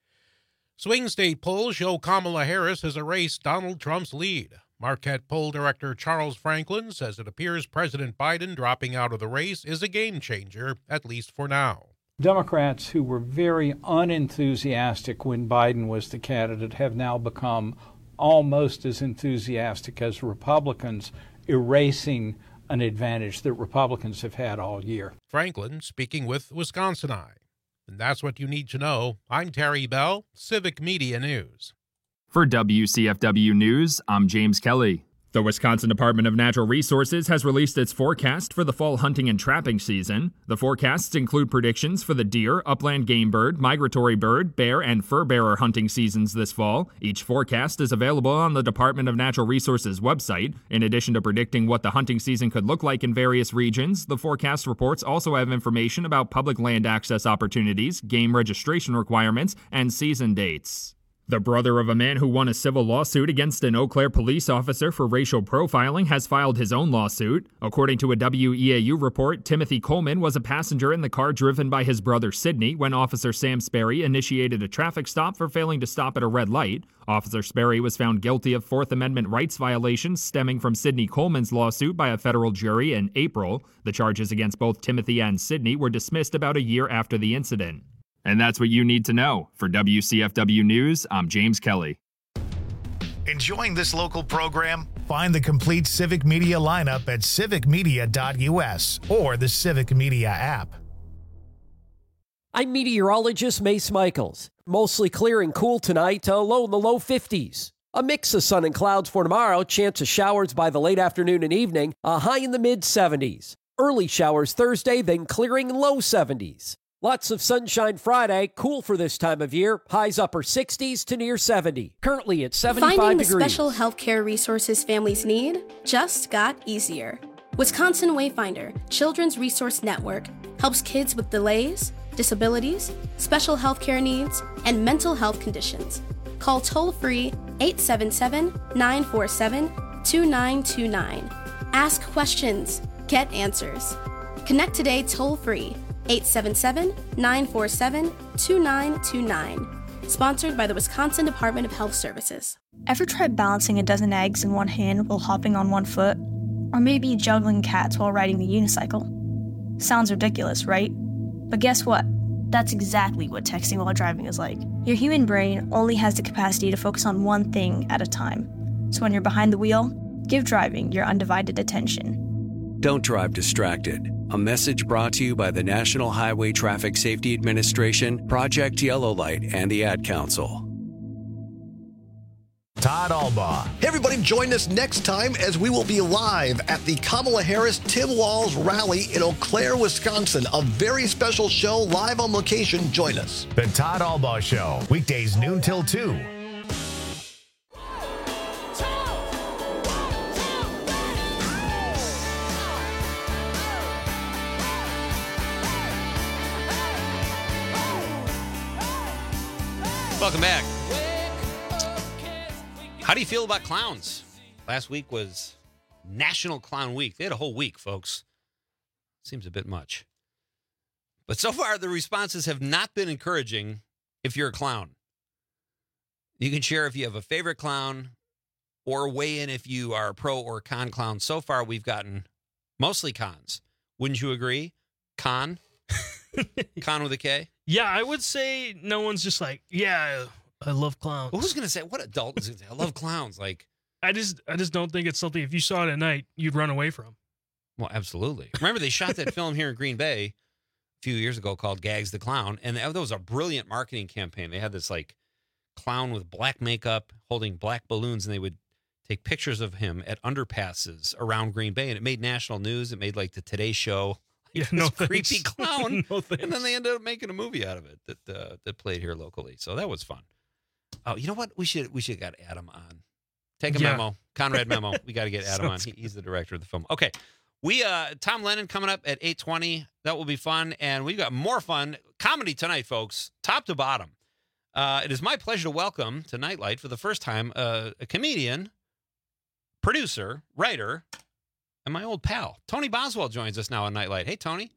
Swing state polls show Kamala Harris has erased Donald Trump's lead. Marquette poll director Charles Franklin says it appears President Biden dropping out of the race is a game changer, at least for now. Democrats who were very unenthusiastic when Biden was the candidate have now become almost as enthusiastic as Republicans, erasing an advantage that Republicans have had all year. Franklin speaking with Wisconsin Eye. And that's what you need to know. I'm Terry Bell, Civic Media News. For W C F W News, I'm James Kelly. The Wisconsin Department of Natural Resources has released its forecast for the fall hunting and trapping season. The forecasts include predictions for the deer, upland game bird, migratory bird, bear, and fur bearer hunting seasons this fall. Each forecast is available on the Department of Natural Resources website. In addition to predicting what the hunting season could look like in various regions, the forecast reports also have information about public land access opportunities, game registration requirements, and season dates. The brother of a man who won a civil lawsuit against an Eau Claire police officer for racial profiling has filed his own lawsuit. According to a W E A U report, Timothy Coleman was a passenger in the car driven by his brother Sidney when Officer Sam Sperry initiated a traffic stop for failing to stop at a red light. Officer Sperry was found guilty of Fourth Amendment rights violations stemming from Sidney Coleman's lawsuit by a federal jury in April. The charges against both Timothy and Sidney were dismissed about a year after the incident. And that's what you need to know. For W C F W News, I'm James Kelly. Enjoying this local program? Find the complete Civic Media lineup at civic media dot U S or the Civic Media app. I'm meteorologist Mace Michaels. Mostly clear and cool tonight, uh, low in the low fifties. A mix of sun and clouds for tomorrow, chance of showers by the late afternoon and evening, a high in the mid seventies. Early showers Thursday, then clearing low seventies. Lots of sunshine Friday, cool for this time of year, highs upper sixties to near seventy. Currently at seventy-five Finding degrees. the special healthcare resources families need just got easier. Wisconsin Wayfinder, Children's Resource Network, helps kids with delays, disabilities, special healthcare needs, and mental health conditions. Call toll-free eight seven seven, nine four seven, two nine two nine. Ask questions, get answers. Connect today toll-free eight seven seven, nine four seven, two nine two nine. Sponsored by the Wisconsin Department of Health Services. Ever tried balancing a dozen eggs in one hand while hopping on one foot? Or maybe juggling cats while riding the unicycle? Sounds ridiculous, right? But guess what? That's exactly what texting while driving is like. Your human brain only has the capacity to focus on one thing at a time. So when you're behind the wheel, give driving your undivided attention. Don't drive distracted. A message brought to you by the National Highway Traffic Safety Administration, Project Yellow Light, and the Ad Council. Todd Albaugh. Hey everybody, join us next time as we will be live at the Kamala Harris-Tim Walz rally in Eau Claire, Wisconsin. A very special show live on location. Join us. The Todd Albaugh Show, weekdays noon till two. Welcome back. How do you feel about clowns? Last week was National Clown Week. They had a whole week, folks. Seems a bit much. But so far, the responses have not been encouraging if you're a clown. You can share if you have a favorite clown or weigh in if you are a pro or con clown. So far, we've gotten mostly cons. Wouldn't you agree? Con? Con with a K? Yeah, I would say no one's just like, yeah, I love clowns. Well, who's going to say, what adult is going to say, I love clowns? Like, I just I just don't think it's something, if you saw it at night, you'd run away from. Well, absolutely. Remember, they shot that film here in Green Bay a few years ago called Gags the Clown, and that was a brilliant marketing campaign. They had this, like, clown with black makeup holding black balloons, and they would take pictures of him at underpasses around Green Bay, and it made national news. It made, like, the Today Show. Yeah, This no creepy thanks. clown. No thanks. And then they ended up making a movie out of it that uh, that played here locally. So that was fun. Oh, you know what? We should we should have got Adam on. Take a Yeah. memo. Conrad memo. We got to get Adam on. Sounds He, he's the director of the film. Okay. We uh Tom Lennon coming up at eight twenty. That will be fun. And we've got more fun comedy tonight, folks, top to bottom. Uh, it is my pleasure to welcome to Nightlight for the first time uh, a comedian, producer, writer, and my old pal. Tony Boswell joins us now on Nightlight. Hey, Tony.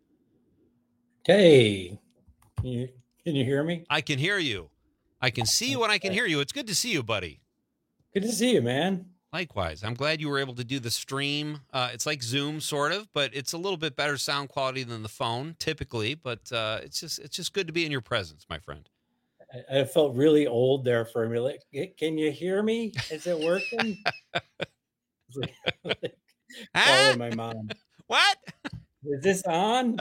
Hey, can you, can you hear me? I can hear you. I can see you and I can hear you. It's good to see you, buddy. Good to see you, man. Likewise. I'm glad you were able to do the stream. Uh, it's like Zoom, sort of, but it's a little bit better sound quality than the phone, typically. But uh, it's just it's just good to be in your presence, my friend. I, I felt really old there for a minute. Like, can you hear me? Is it working? It's like- Calling my mom. What? Is this on?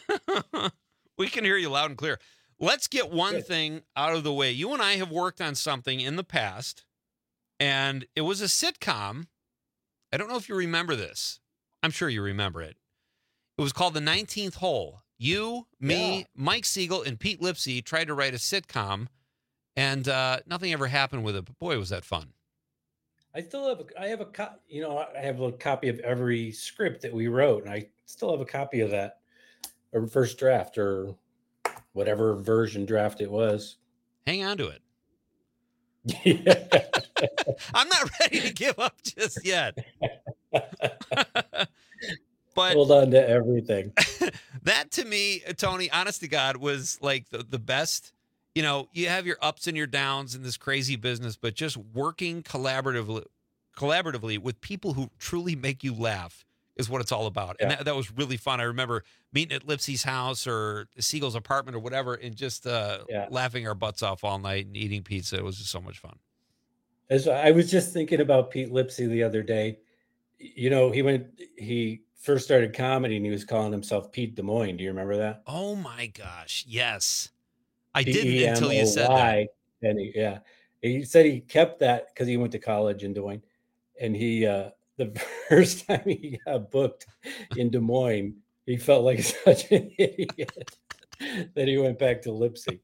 We can hear you loud and clear. Let's get one thing out of the way. You and I have worked on something in the past, and it was a sitcom. I don't know if you remember this. I'm sure you remember it. It was called The nineteenth Hole. You, me, Yeah. Mike Siegel, and Pete Lipsy tried to write a sitcom, and uh, nothing ever happened with it. But boy, was that fun. I still have a, I have a co- you know, I have a copy of every script that we wrote, and I still have a copy of that, or first draft, or whatever version draft it was. Hang on to it. Yeah. I'm not ready to give up just yet. But Hold on to everything. that to me, Tony, honest to God, was like the, the best. You know, you have your ups and your downs in this crazy business, but just working collaboratively, collaboratively with people who truly make you laugh is what it's all about. And Yeah. that, that was really fun. I remember meeting at Lipsy's house or Siegel's apartment or whatever, and just uh, Yeah. laughing our butts off all night and eating pizza. It was just so much fun. As I was just thinking about Pete Lipsy the other day. You know, he went, he first started comedy and he was calling himself Pete Des Moines. Do you remember that? Oh my gosh. Yes. I didn't until you said that. P E M O Y. And he, yeah, he said he kept that because he went to college in Des Moines. And he, uh, the first time he got booked in Des Moines, he felt like such an idiot that he went back to Lipsy.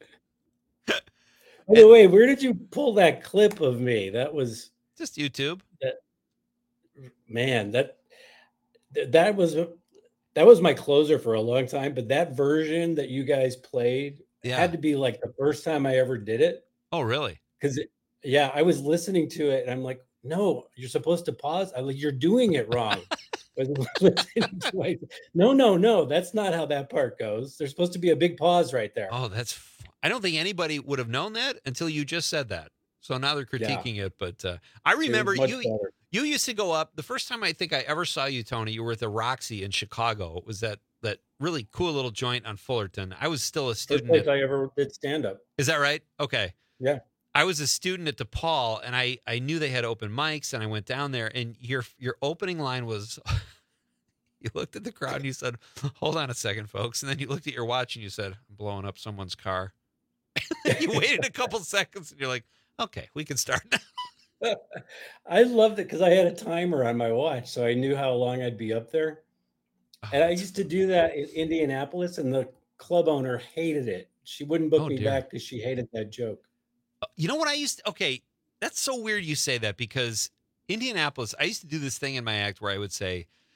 By the way, where did you pull that clip of me? That was Just YouTube. that, man, that th- that was that was my closer for a long time. But that version that you guys played Yeah. had to be like the first time I ever did it. Oh, really? Because yeah, I was listening to it and I'm like, no, you're supposed to pause. I like, you're doing it wrong. I was listening to it. No, no, no, that's not how that part goes. There's supposed to be a big pause right there. Oh, that's. F- I don't think anybody would have known that until you just said that. So now they're Yeah. critiquing it. But uh, I It was remember much you. better. You used to go up. The first time I think I ever saw you, Tony, you were at the Roxy in Chicago. It was that that really cool little joint on Fullerton. I was still a First student. place At, I ever did stand up. is that right? Okay. Yeah. I was a student at DePaul, and I, I knew they had open mics, and I went down there, and your your opening line was, you looked at the crowd and you said, "Hold on a second, folks," and then you looked at your watch and you said, "I'm blowing up someone's car." You waited a couple seconds, and you're like, "Okay, we can start now." I loved it because I had a timer on my watch, so I knew how long I'd be up there. Oh, And I that's- used to do that in Indianapolis, and the club owner hated it. She wouldn't book Oh, me dear. back because she hated that joke. You know what I used to, okay, that's so weird you say that because Indianapolis, I used to do this thing in my act where I would say,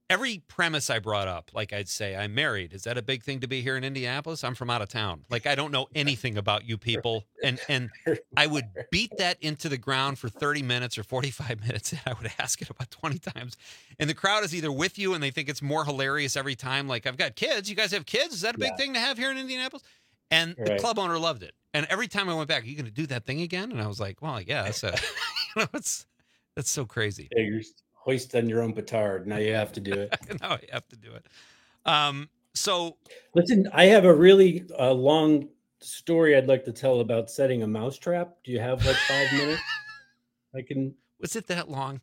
every premise I brought up, like I'd say, I'm married. Is that a big thing to be here in Indianapolis? I'm from out of town. Like, I don't know anything about you people. And and I would beat that into the ground for thirty minutes or forty-five minutes. And I would ask it about twenty times. And the crowd is either with you and they think it's more hilarious every time. Like, I've got kids. You guys have kids? Is that a big yeah. thing to have here in Indianapolis? And right. the club owner loved it. And every time I went back, are you going to do that thing again? And I was like, well, yeah, that's, a, you know, it's, that's so crazy. Yeah, you're hoist on your own petard. Now you have to do it. Now I have to do it. Um, so listen, I have a really uh, long story I'd like to tell about setting a mousetrap. Do you have like five minutes? I can. Was it that long?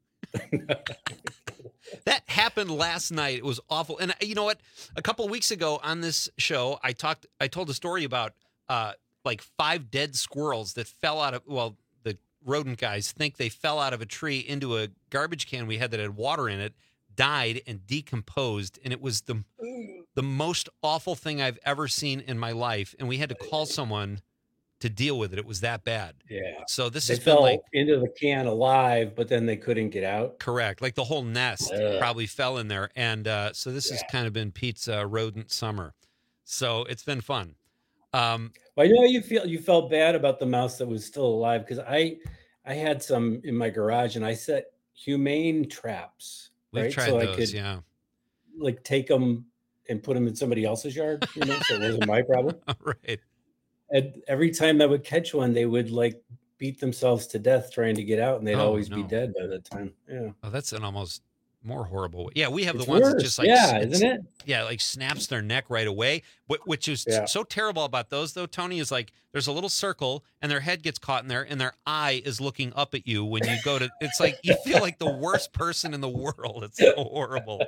That happened last night. It was awful. And you know what? A couple of weeks ago on this show, I talked, I told a story about uh, like five dead squirrels that fell out of, well, rodent guys think they fell out of a tree into a garbage can we had that had water in it, died and decomposed, and it was the the most awful thing I've ever seen in my life, and we had to call someone to deal with it. It was that bad. Yeah. So this they has fell been like into the can alive, but then they couldn't get out. Correct. Like the whole nest Ugh. probably fell in there, and uh, so this yeah. has kind of been Pete's uh, rodent summer. So it's been fun. Um, well, I know you feel you felt bad about the mouse that was still alive because I I had some in my garage and I set humane traps. We've right? tried so those, I could yeah. like take them and put them in somebody else's yard, you know, so it wasn't my problem. Right. And every time I would catch one, they would like beat themselves to death trying to get out, and they'd Oh, always no. be dead by the time. Yeah. Oh, that's an almost more horrible way. Yeah, we have It's the ones that worse. just like Yeah, it's- isn't it? Yeah, like snaps their neck right away. Wh- Which is Yeah. so terrible about those, though, Tony, is like there's a little circle and their head gets caught in there and their eye is looking up at you when you go to. It's like you feel like the worst person in the world. It's so horrible.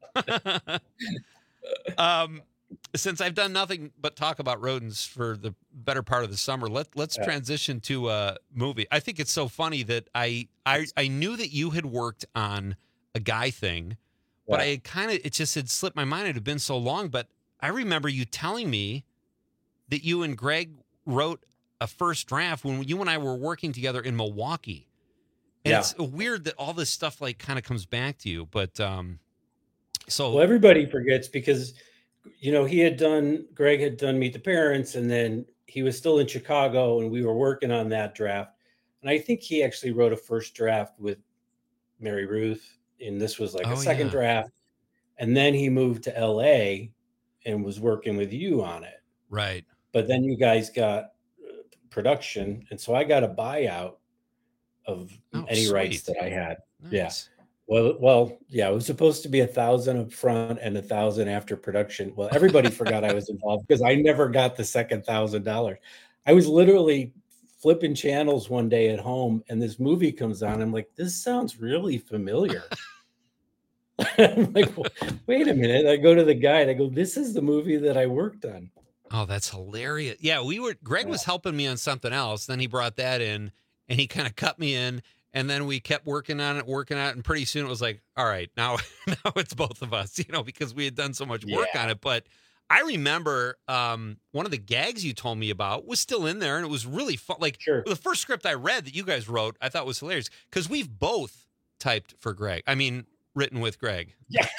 um, since I've done nothing but talk about rodents for the better part of the summer, let let's Yeah. transition to a movie. I think it's so funny that I I I knew that you had worked on a guy thing, but Yeah. I had kind of it just had slipped my mind. It had been so long, but I remember you telling me that you and Greg wrote a first draft when you and I were working together in Milwaukee. And Yeah. it's weird that all this stuff like kind of comes back to you, but um so Well, everybody forgets because, you know, he had done, Greg had done Meet the Parents, and then he was still in Chicago, and we were working on that draft. And I think he actually wrote a first draft with Mary Ruth, and this was like Oh, a second yeah. draft. And then he moved to L A and was working with you on it. right. But then you guys got uh, production, and so I got a buyout of Oh, any rights sweet. that I had. Nice. Yeah. Well, well, yeah, it was supposed to be a thousand up front and a thousand after production. Well, everybody forgot I was involved because I never got the second thousand dollars. I was literally flipping channels one day at home, and this movie comes on. I'm like, this sounds really familiar. I'm like, wait a minute. I go to the guide. I go, this is the movie that I worked on. Oh, that's hilarious. Yeah, we were Greg was helping me on something else. Then he brought that in and he kind of cut me in. And then we kept working on it, working on it. And pretty soon it was like, all right, now, now it's both of us, you know, because we had done so much work Yeah. on it. But I remember um, one of the gags you told me about was still in there. And it was really fun. Like Sure. the first script I read that you guys wrote, I thought was hilarious because we've both typed for Greg. I mean, written with Greg. Yeah.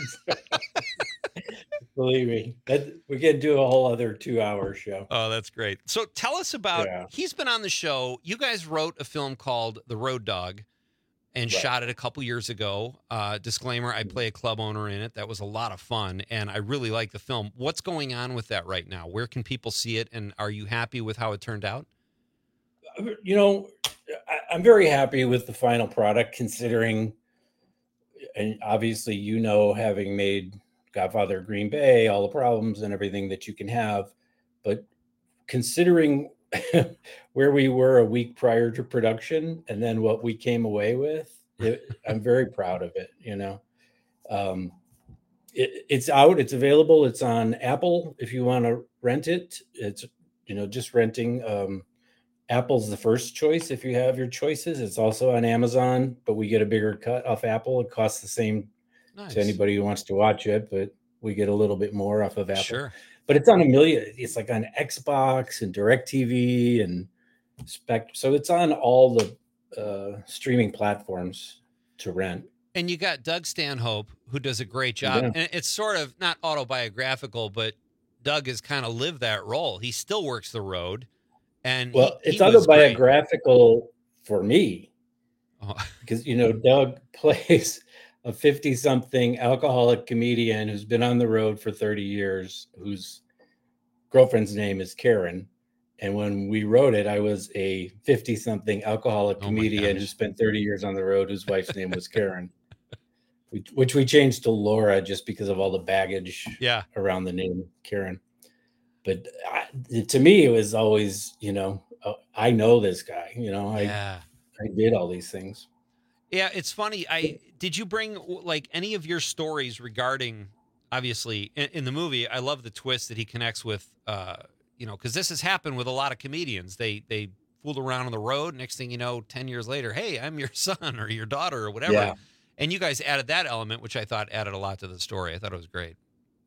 Believe me, that, we can do a whole other two hour show. Oh, that's great. So tell us about, Yeah. he's been on the show. You guys wrote a film called The Road Dog and Right. shot it a couple years ago. Uh, disclaimer, I play a club owner in it. That was a lot of fun, and I really like the film. What's going on with that right now? Where can people see it, and are you happy with how it turned out? You know, I, I'm very happy with the final product considering, and obviously, you know, having made Godfather of Green Bay, all the problems and everything that you can have, but considering where we were a week prior to production and then what we came away with, it, I'm very proud of it. You know, um, it, it's out, it's available, it's on Apple if you want to rent it. It's, you know, just renting. Um, Apple's the first choice if you have your choices. It's also on Amazon, but we get a bigger cut off Apple. It costs the same Nice. to anybody who wants to watch it, but we get a little bit more off of Apple. Sure. But it's on a million. It's like on Xbox and DirecTV and Spec. So it's on all the uh, streaming platforms to rent. And you got Doug Stanhope, who does a great job. Yeah. And it's sort of not autobiographical, but Doug has kind of lived that role. He still works the road. And Well, he, it's he was great. autobiographical for me Oh. because, you know, Doug plays a fifty-something alcoholic comedian who's been on the road for thirty years, whose girlfriend's name is Karen. And when we wrote it, I was a fifty-something alcoholic Oh my comedian gosh. who spent thirty years on the road, whose wife's name was Karen, which, which we changed to Laura just because of all the baggage Yeah. around the name Karen. But I, to me, it was always, you know, uh, I know this guy, you know, I, Yeah. I did all these things. Yeah, it's funny. I did you bring like any of your stories regarding, obviously, in, in the movie? I love the twist that he connects with, uh, you know, because this has happened with a lot of comedians. They they fooled around on the road. Next thing you know, ten years later, hey, I'm your son or your daughter or whatever. Yeah. And you guys added that element, which I thought added a lot to the story. I thought it was great.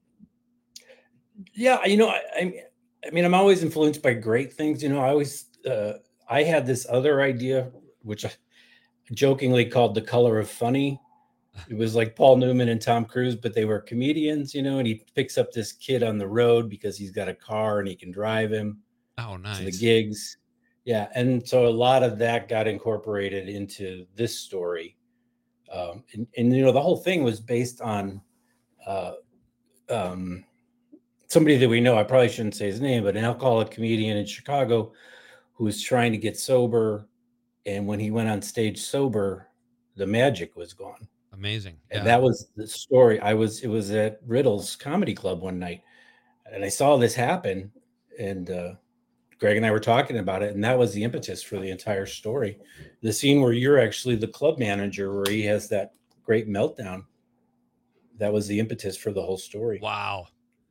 Yeah, you know, I, I, I mean, I'm always influenced by great things. You know, I always, uh, I had this other idea, which I jokingly called The Color of Funny. It was like Paul Newman and Tom Cruise, but they were comedians, you know, and he picks up this kid on the road because he's got a car and he can drive him Oh, nice. to the gigs. Yeah. And so a lot of that got incorporated into this story. Um, and, and, you know, the whole thing was based on uh, um, somebody that we know. I probably shouldn't say his name, but an alcoholic comedian in Chicago who was trying to get sober. And when he went on stage sober, the magic was gone. Amazing. And Yeah. that was the story. I was, it was at Riddle's Comedy Club one night and I saw this happen and uh, Greg and I were talking about it. And that was the impetus for the entire story. The scene where you're actually the club manager, where he has that great meltdown. That was the impetus for the whole story. Wow.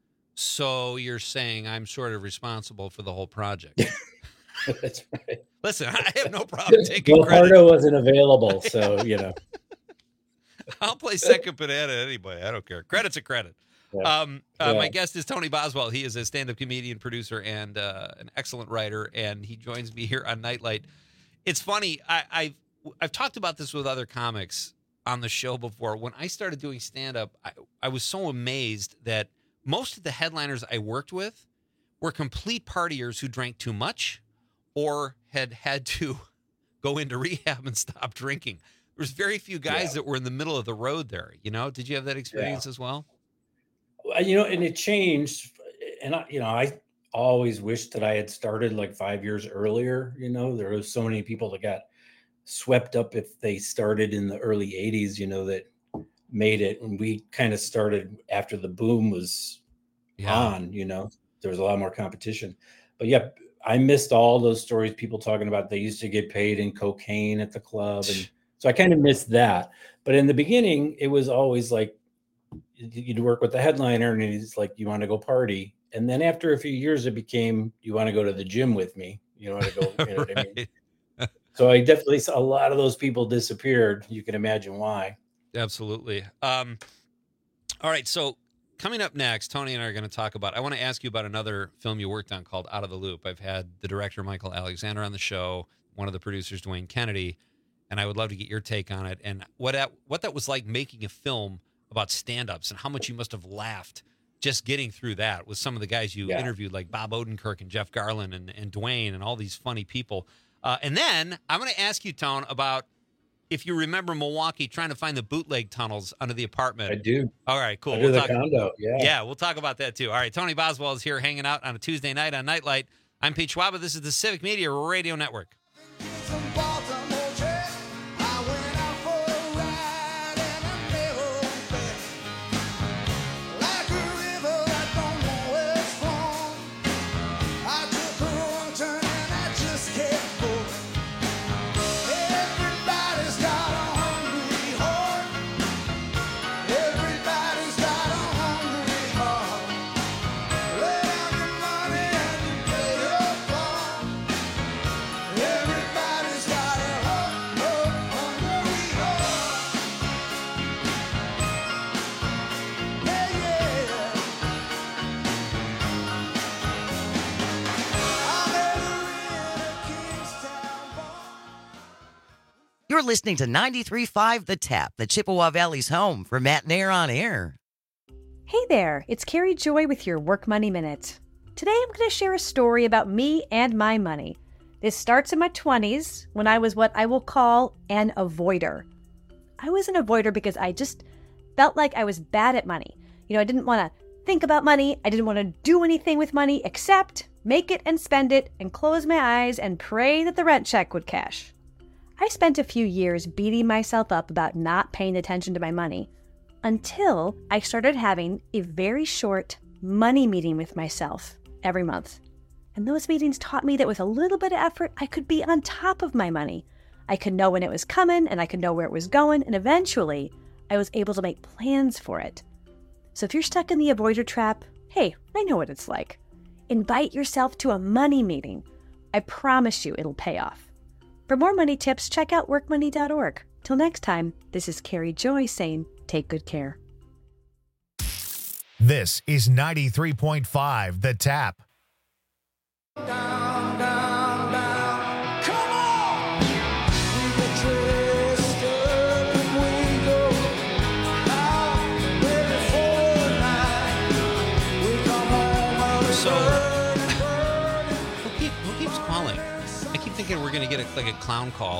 So you're saying I'm sort of responsible for the whole project. That's right. Listen, I have no problem taking Well, credit. Pardo wasn't available. So, you know. I'll play second banana anybody. I don't care. Credit's a credit. Yeah. Um, uh, Yeah. My guest is Tony Boswell. He is a stand-up comedian, producer, and uh, an excellent writer, and he joins me here on Nightlight. It's funny. I, I've I've talked about this with other comics on the show before. When I started doing stand-up, I, I was so amazed that most of the headliners I worked with were complete partiers who drank too much or had had to go into rehab and stop drinking. There's very few guys Yeah. that were in the middle of the road there. You know, did you have that experience Yeah. as well? Well, you know, and it changed. And I, you know, I always wished that I had started like five years earlier. You know, there was so many people that got swept up if they started in the early eighties, you know, that made it. And we kind of started after the boom was Yeah. on, you know, there was a lot more competition. But yeah, I missed all those stories, people talking about they used to get paid in cocaine at the club. And so I kind of missed that. But in the beginning, it was always like, you'd work with the headliner and he's like, you want to go party? And then after a few years, it became, you want to go to the gym with me? You want to go, you know what I mean? So I definitely saw a lot of those people disappeared. You can imagine why. Absolutely. Um, all right. So coming up next, Tony and I are going to talk about, I want to ask you about another film you worked on called Out of the Loop. I've had the director, Michael Alexander, on the show, one of the producers, Dwayne Kennedy, and I would love to get your take on it and what that, what that was like making a film about stand-ups and how much you must have laughed just getting through that with some of the guys you Yeah. interviewed, like Bob Odenkirk and Jeff Garlin and, and Dwayne and all these funny people. Uh, and then I'm going to ask you, Tone, about if you remember Milwaukee trying to find the bootleg tunnels under the apartment. I do. All right, cool. Under We'll the talk- condo. Yeah. Yeah, we'll talk about that too. All right, Tony Boswell is here hanging out on a Tuesday night on Nightlight. I'm Pete Schwaba. This is the Civic Media Radio Network. Yeah. You're listening to ninety-three point five The Tap, the Chippewa Valley's home for Matt and Air on Air. Hey there, it's Carrie Joy with your Work Money Minute. Today I'm going to share a story about me and my money. This starts in my twenties when I was what I will call an avoider. I was an avoider because I just felt like I was bad at money. You know, I didn't want to think about money. I didn't want to do anything with money except make it and spend it and close my eyes and pray that the rent check would cash. I spent a few years beating myself up about not paying attention to my money until I started having a very short money meeting with myself every month. And those meetings taught me that with a little bit of effort, I could be on top of my money. I could know when it was coming and I could know where it was going. And eventually I was able to make plans for it. So if you're stuck in the avoider trap, hey, I know what it's like. Invite yourself to a money meeting. I promise you it'll pay off. For more money tips, check out work money dot org. Till next time, this is Carrie Joy saying, take good care. This is ninety-three point five The Tap. Down, down, down. Come on! We get dressed up and we go out way before night. We come home early. So, who, keep, who keeps calling? I keep thinking we're going to get a, like a clown call.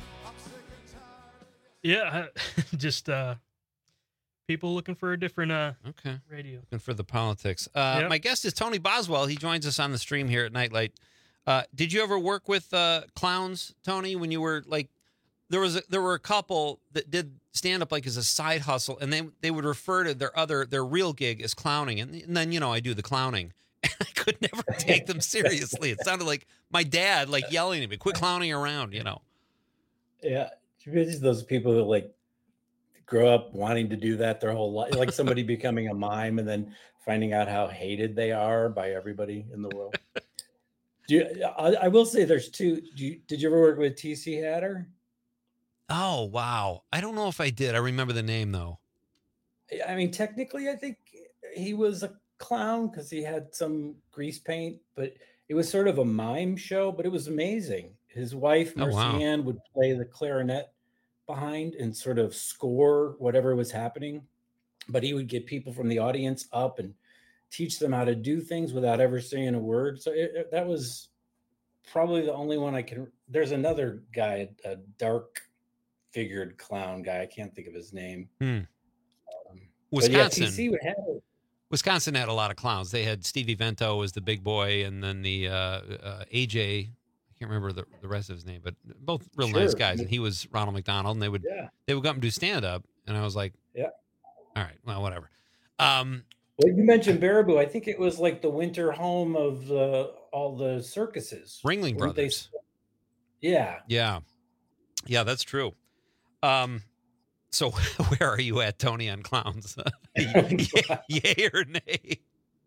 Yeah, just uh, people looking for a different uh, okay radio. Looking for the politics. Uh, Yep. My guest is Tony Boswell. He joins us on the stream here at Nightlight. Uh, did you ever work with uh, clowns, Tony, when you were like, there was a, there were a couple that did stand up like as a side hustle, and they they would refer to their other their real gig as clowning, and, and then you know I do the clowning. And I could never take them seriously. It sounded like my dad like yelling at me, "Quit clowning around," you know. Yeah, it's those people who like grow up wanting to do that their whole life, like somebody becoming a mime and then finding out how hated they are by everybody in the world. Do you, I, I will say there's two. Do you, did you ever work with T C Hatter? Oh wow, I don't know if I did. I remember the name though. I mean, technically, I think he was a clown because he had some grease paint, but it was sort of a mime show. But it was amazing. His wife Oh, Mercy wow. Ann would play the clarinet behind and sort of score whatever was happening. But he would get people from the audience up and teach them how to do things without ever saying a word. So it, it- that was probably the only one I can. There's another guy, a dark figured clown guy. I can't think of his name. Hmm. Um, but yeah, Wisconsin. T C would have it. Wisconsin had a lot of clowns. They had Stevie Vento as the big boy, and then the uh, uh, A J. I can't remember the, the rest of his name, but both real nice Sure. guys. And he was Ronald McDonald, and they would Yeah. they would go up and do stand up, and I was like, Yeah. all right, well, whatever. Um, Well, you mentioned Baraboo. I think it was like the winter home of the all the circuses. Ringling Weren't they- Brothers. Yeah. Yeah, yeah, that's true. Um, so where are you at, Tony, on clowns? Yay or nay?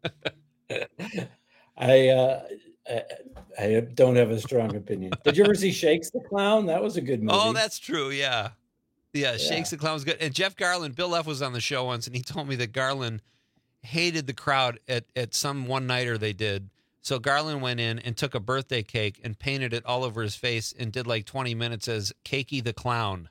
I, uh, I I don't have a strong opinion. Did you ever see Shakes the Clown? That was a good movie. Oh, that's true. Yeah. Yeah. Yeah. Shakes the Clown's good. And Jeff Garland, Bill F was on the show once, and he told me that Garland hated the crowd at, at some one nighter they did. So Garland went in and took a birthday cake and painted it all over his face and did like twenty minutes as Cakey the Clown.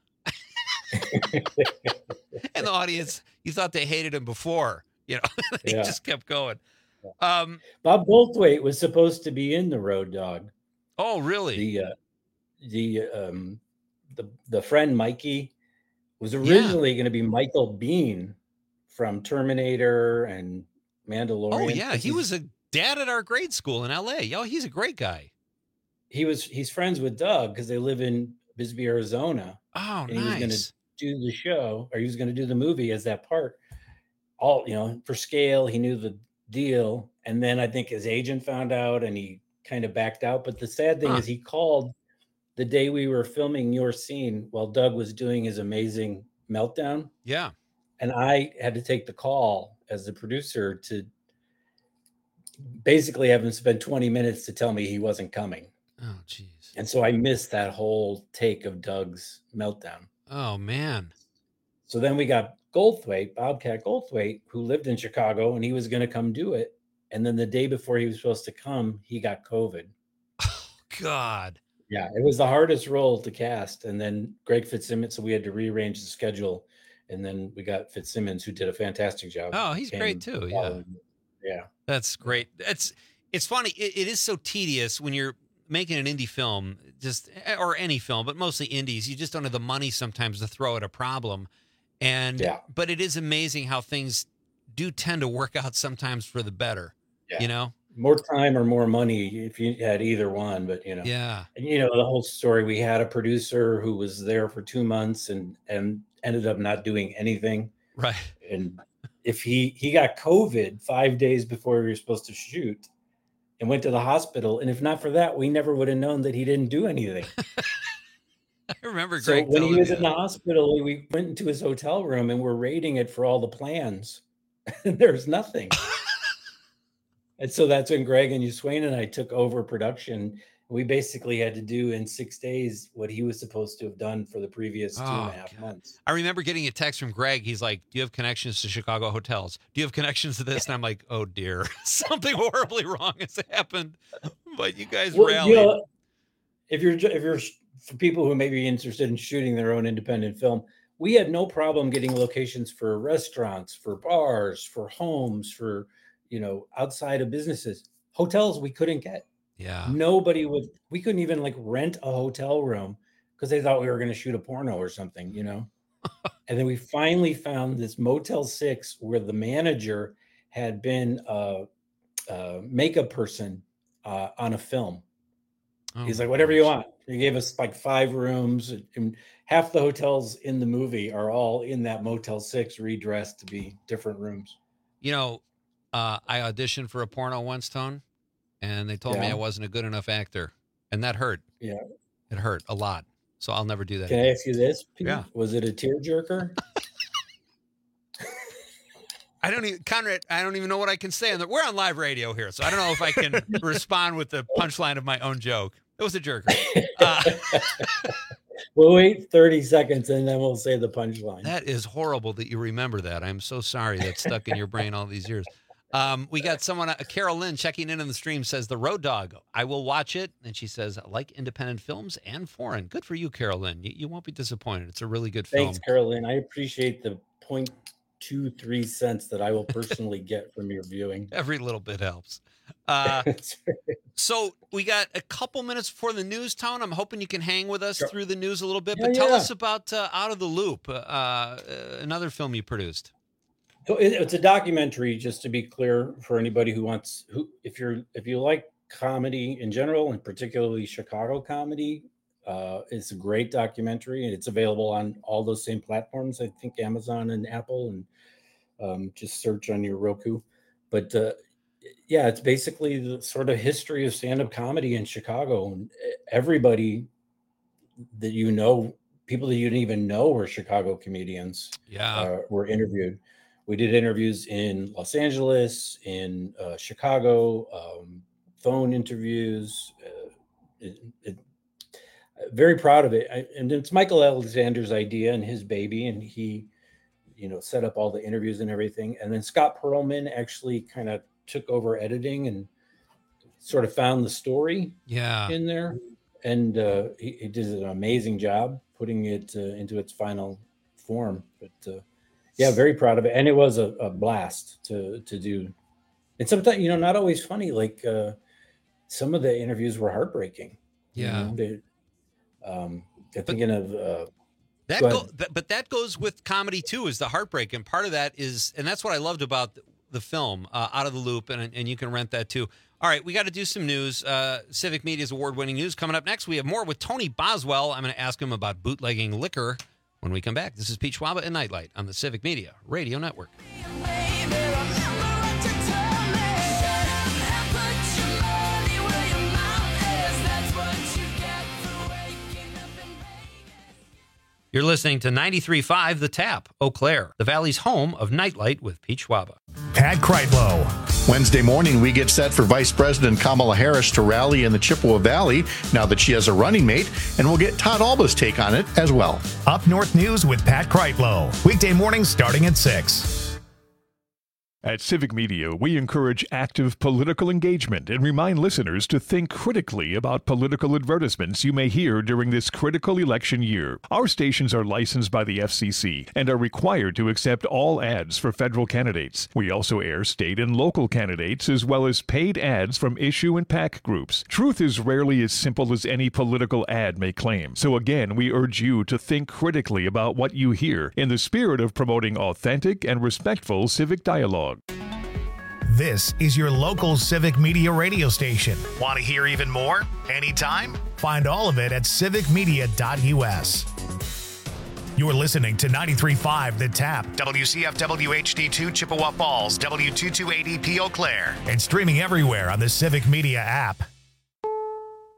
And the audience, you thought they hated him before, you know, he Yeah. just kept going. Um, Bob Goldthwait was supposed to be in the Road Dog. Oh, really? The uh, the um the the friend Mikey was originally going to be Michael Biehn from Terminator and Mandalorian. oh, yeah. 'cause He he's- was a dad at our grade school in L A. Yo, he's a great guy. he was he's friends with Doug because they live in Bisbee, Arizona. Oh, and he was going nice. to do the show, or he was going to do the movie as that part. All you know, for scale, he knew the deal, and then I think his agent found out, and he kind of backed out. But the sad thing Huh. is, he called the day we were filming your scene while Doug was doing his amazing meltdown, Yeah. and I had to take the call as the producer to basically have him spend twenty minutes to tell me he wasn't coming. Oh, geez. And so I missed that whole take of Doug's meltdown. Oh, man. So then we got Goldthwait, Bobcat Goldthwait, who lived in Chicago, and he was going to come do it. And then the day before he was supposed to come, he got COVID. God. Yeah, it was the hardest role to cast. And then Greg Fitzsimmons, so we had to rearrange the schedule. And then we got Fitzsimmons, who did a fantastic job. Oh, he's Came great too. Yeah. Yeah. That's great. It's it's funny. It, it is so tedious when you're making an indie film, just or any film, but mostly indies. You just don't have the money sometimes to throw at a problem. And yeah. but it is amazing how things do tend to work out sometimes for the better. Yeah. You know? More time or more money if you had either one, but you know. Yeah. And you know, the whole story, we had a producer who was there for two months and and ended up not doing anything. Right. And if he he got COVID five days before we were supposed to shoot and went to the hospital, and if not for that, we never would have known that he didn't do anything. I remember So Greg when he telling was me in the hospital, we went into his hotel room and we're rating it for all the plans, and there's nothing. And so that's when Greg and Swain and I took over production. We basically had to do in six days what he was supposed to have done for the previous two Oh, and a half months. I remember getting a text from Greg. He's like, "Do you have connections to Chicago hotels? Do you have connections to this?" And I'm like, "Oh dear, something horribly wrong has happened." But you guys Well, rallied. you know, if you're if you're for people who may be interested in shooting their own independent film, we had no problem getting locations for restaurants, for bars, for homes, for you know outside of businesses. Hotels we couldn't get. Yeah. Nobody would. We couldn't even like rent a hotel room because they thought we were going to shoot a porno or something, you know. And then we finally found this Motel Six where the manager had been a, a makeup person uh, on a film. Oh, He's like, whatever you want. He gave us like five rooms, and half the hotels in the movie are all in that Motel Six redressed to be different rooms. You know, uh, I auditioned for a porno once, Tone, and they told me Yeah. I wasn't a good enough actor, and that hurt. Yeah. It hurt a lot. So I'll never do that. Can I again. ask you this? Pete? Yeah. Was it a tearjerker? I don't even, Conrad, I don't even know what I can say. On the, we're on live radio here, so I don't know if I can respond with the punchline of my own joke. It was a jerker. Uh, We'll wait thirty seconds and then we'll say the punchline. that is horrible that you remember that. I'm so sorry that's stuck in your brain all these years. Um, we got someone, uh, Carol Lynn, checking in on the stream, says The Road Dog. I will watch it. And she says, I like independent films and foreign. Good for you, Carol Lynn. You, you won't be disappointed. It's a really good film. Thanks, Carolyn. I appreciate the point two three cents that I will personally get from your viewing. Every little bit helps. Uh, so we got a couple minutes before the news, Tone. I'm hoping you can hang with us Sure. through the news a little bit. Yeah, But tell yeah. us about uh, Out of the Loop, uh, uh, another film you produced. So it, it's a documentary, just to be clear, for anybody who wants who if you're if you like comedy in general and particularly Chicago comedy, uh, it's a great documentary and it's available on all those same platforms. I think Amazon and Apple, and um, just search on your Roku. But uh, yeah, it's basically the sort of history of stand-up comedy in Chicago, and everybody that you know, people that you didn't even know were Chicago comedians, Yeah. uh, were interviewed. We did interviews in Los Angeles, in uh, Chicago, um, phone interviews. Uh, it, it, very proud of it. I, and it's Michael Alexander's idea and his baby, and he, you know, set up all the interviews and everything. And then Scott Perlman actually kind of took over editing and sort of found the story Yeah. in there. And uh, he, he did an amazing job putting it uh, into its final form. But uh, yeah, very proud of it. And it was a, a blast to to do. And sometimes, you know, not always funny. Like uh, some of the interviews were heartbreaking. you Yeah. know, they- um, I'm thinking of uh, That Go go, ahead. but, but that goes with comedy too, is the heartbreak, and part of that is, and that's what I loved about the, the film, uh, Out of the Loop, and and you can rent that too. All right, we got to do some news. Uh, Civic Media's award-winning news coming up next. We have more with Tony Boswell. I'm going to ask him about bootlegging liquor when we come back. This is Pete Schwaba and Nightlight on the Civic Media Radio Network. You're listening to ninety-three point five The Tap, Eau Claire, the Valley's home of Nightlight with Pete Schwaba. Pat Kreitlow. Wednesday morning, we get set for Vice President Kamala Harris to rally in the Chippewa Valley now that she has a running mate, and we'll get Todd Alba's take on it as well. Up North News with Pat Kreitlow. Weekday mornings starting at six. At Civic Media, we encourage active political engagement and remind listeners to think critically about political advertisements you may hear during this critical election year. Our stations are licensed by the F C C and are required to accept all ads for federal candidates. We also air state and local candidates as well as paid ads from issue and PAC groups. Truth is rarely as simple as any political ad may claim. So again, we urge you to think critically about what you hear in the spirit of promoting authentic and respectful civic dialogue. This is your local Civic Media radio station. Want to hear even more? Anytime? Find all of it at civic media dot U S. You're listening to ninety-three point five The Tap, W C F W H D two Chippewa Falls, W two two eight E P Eau Claire, and streaming everywhere on the Civic Media app.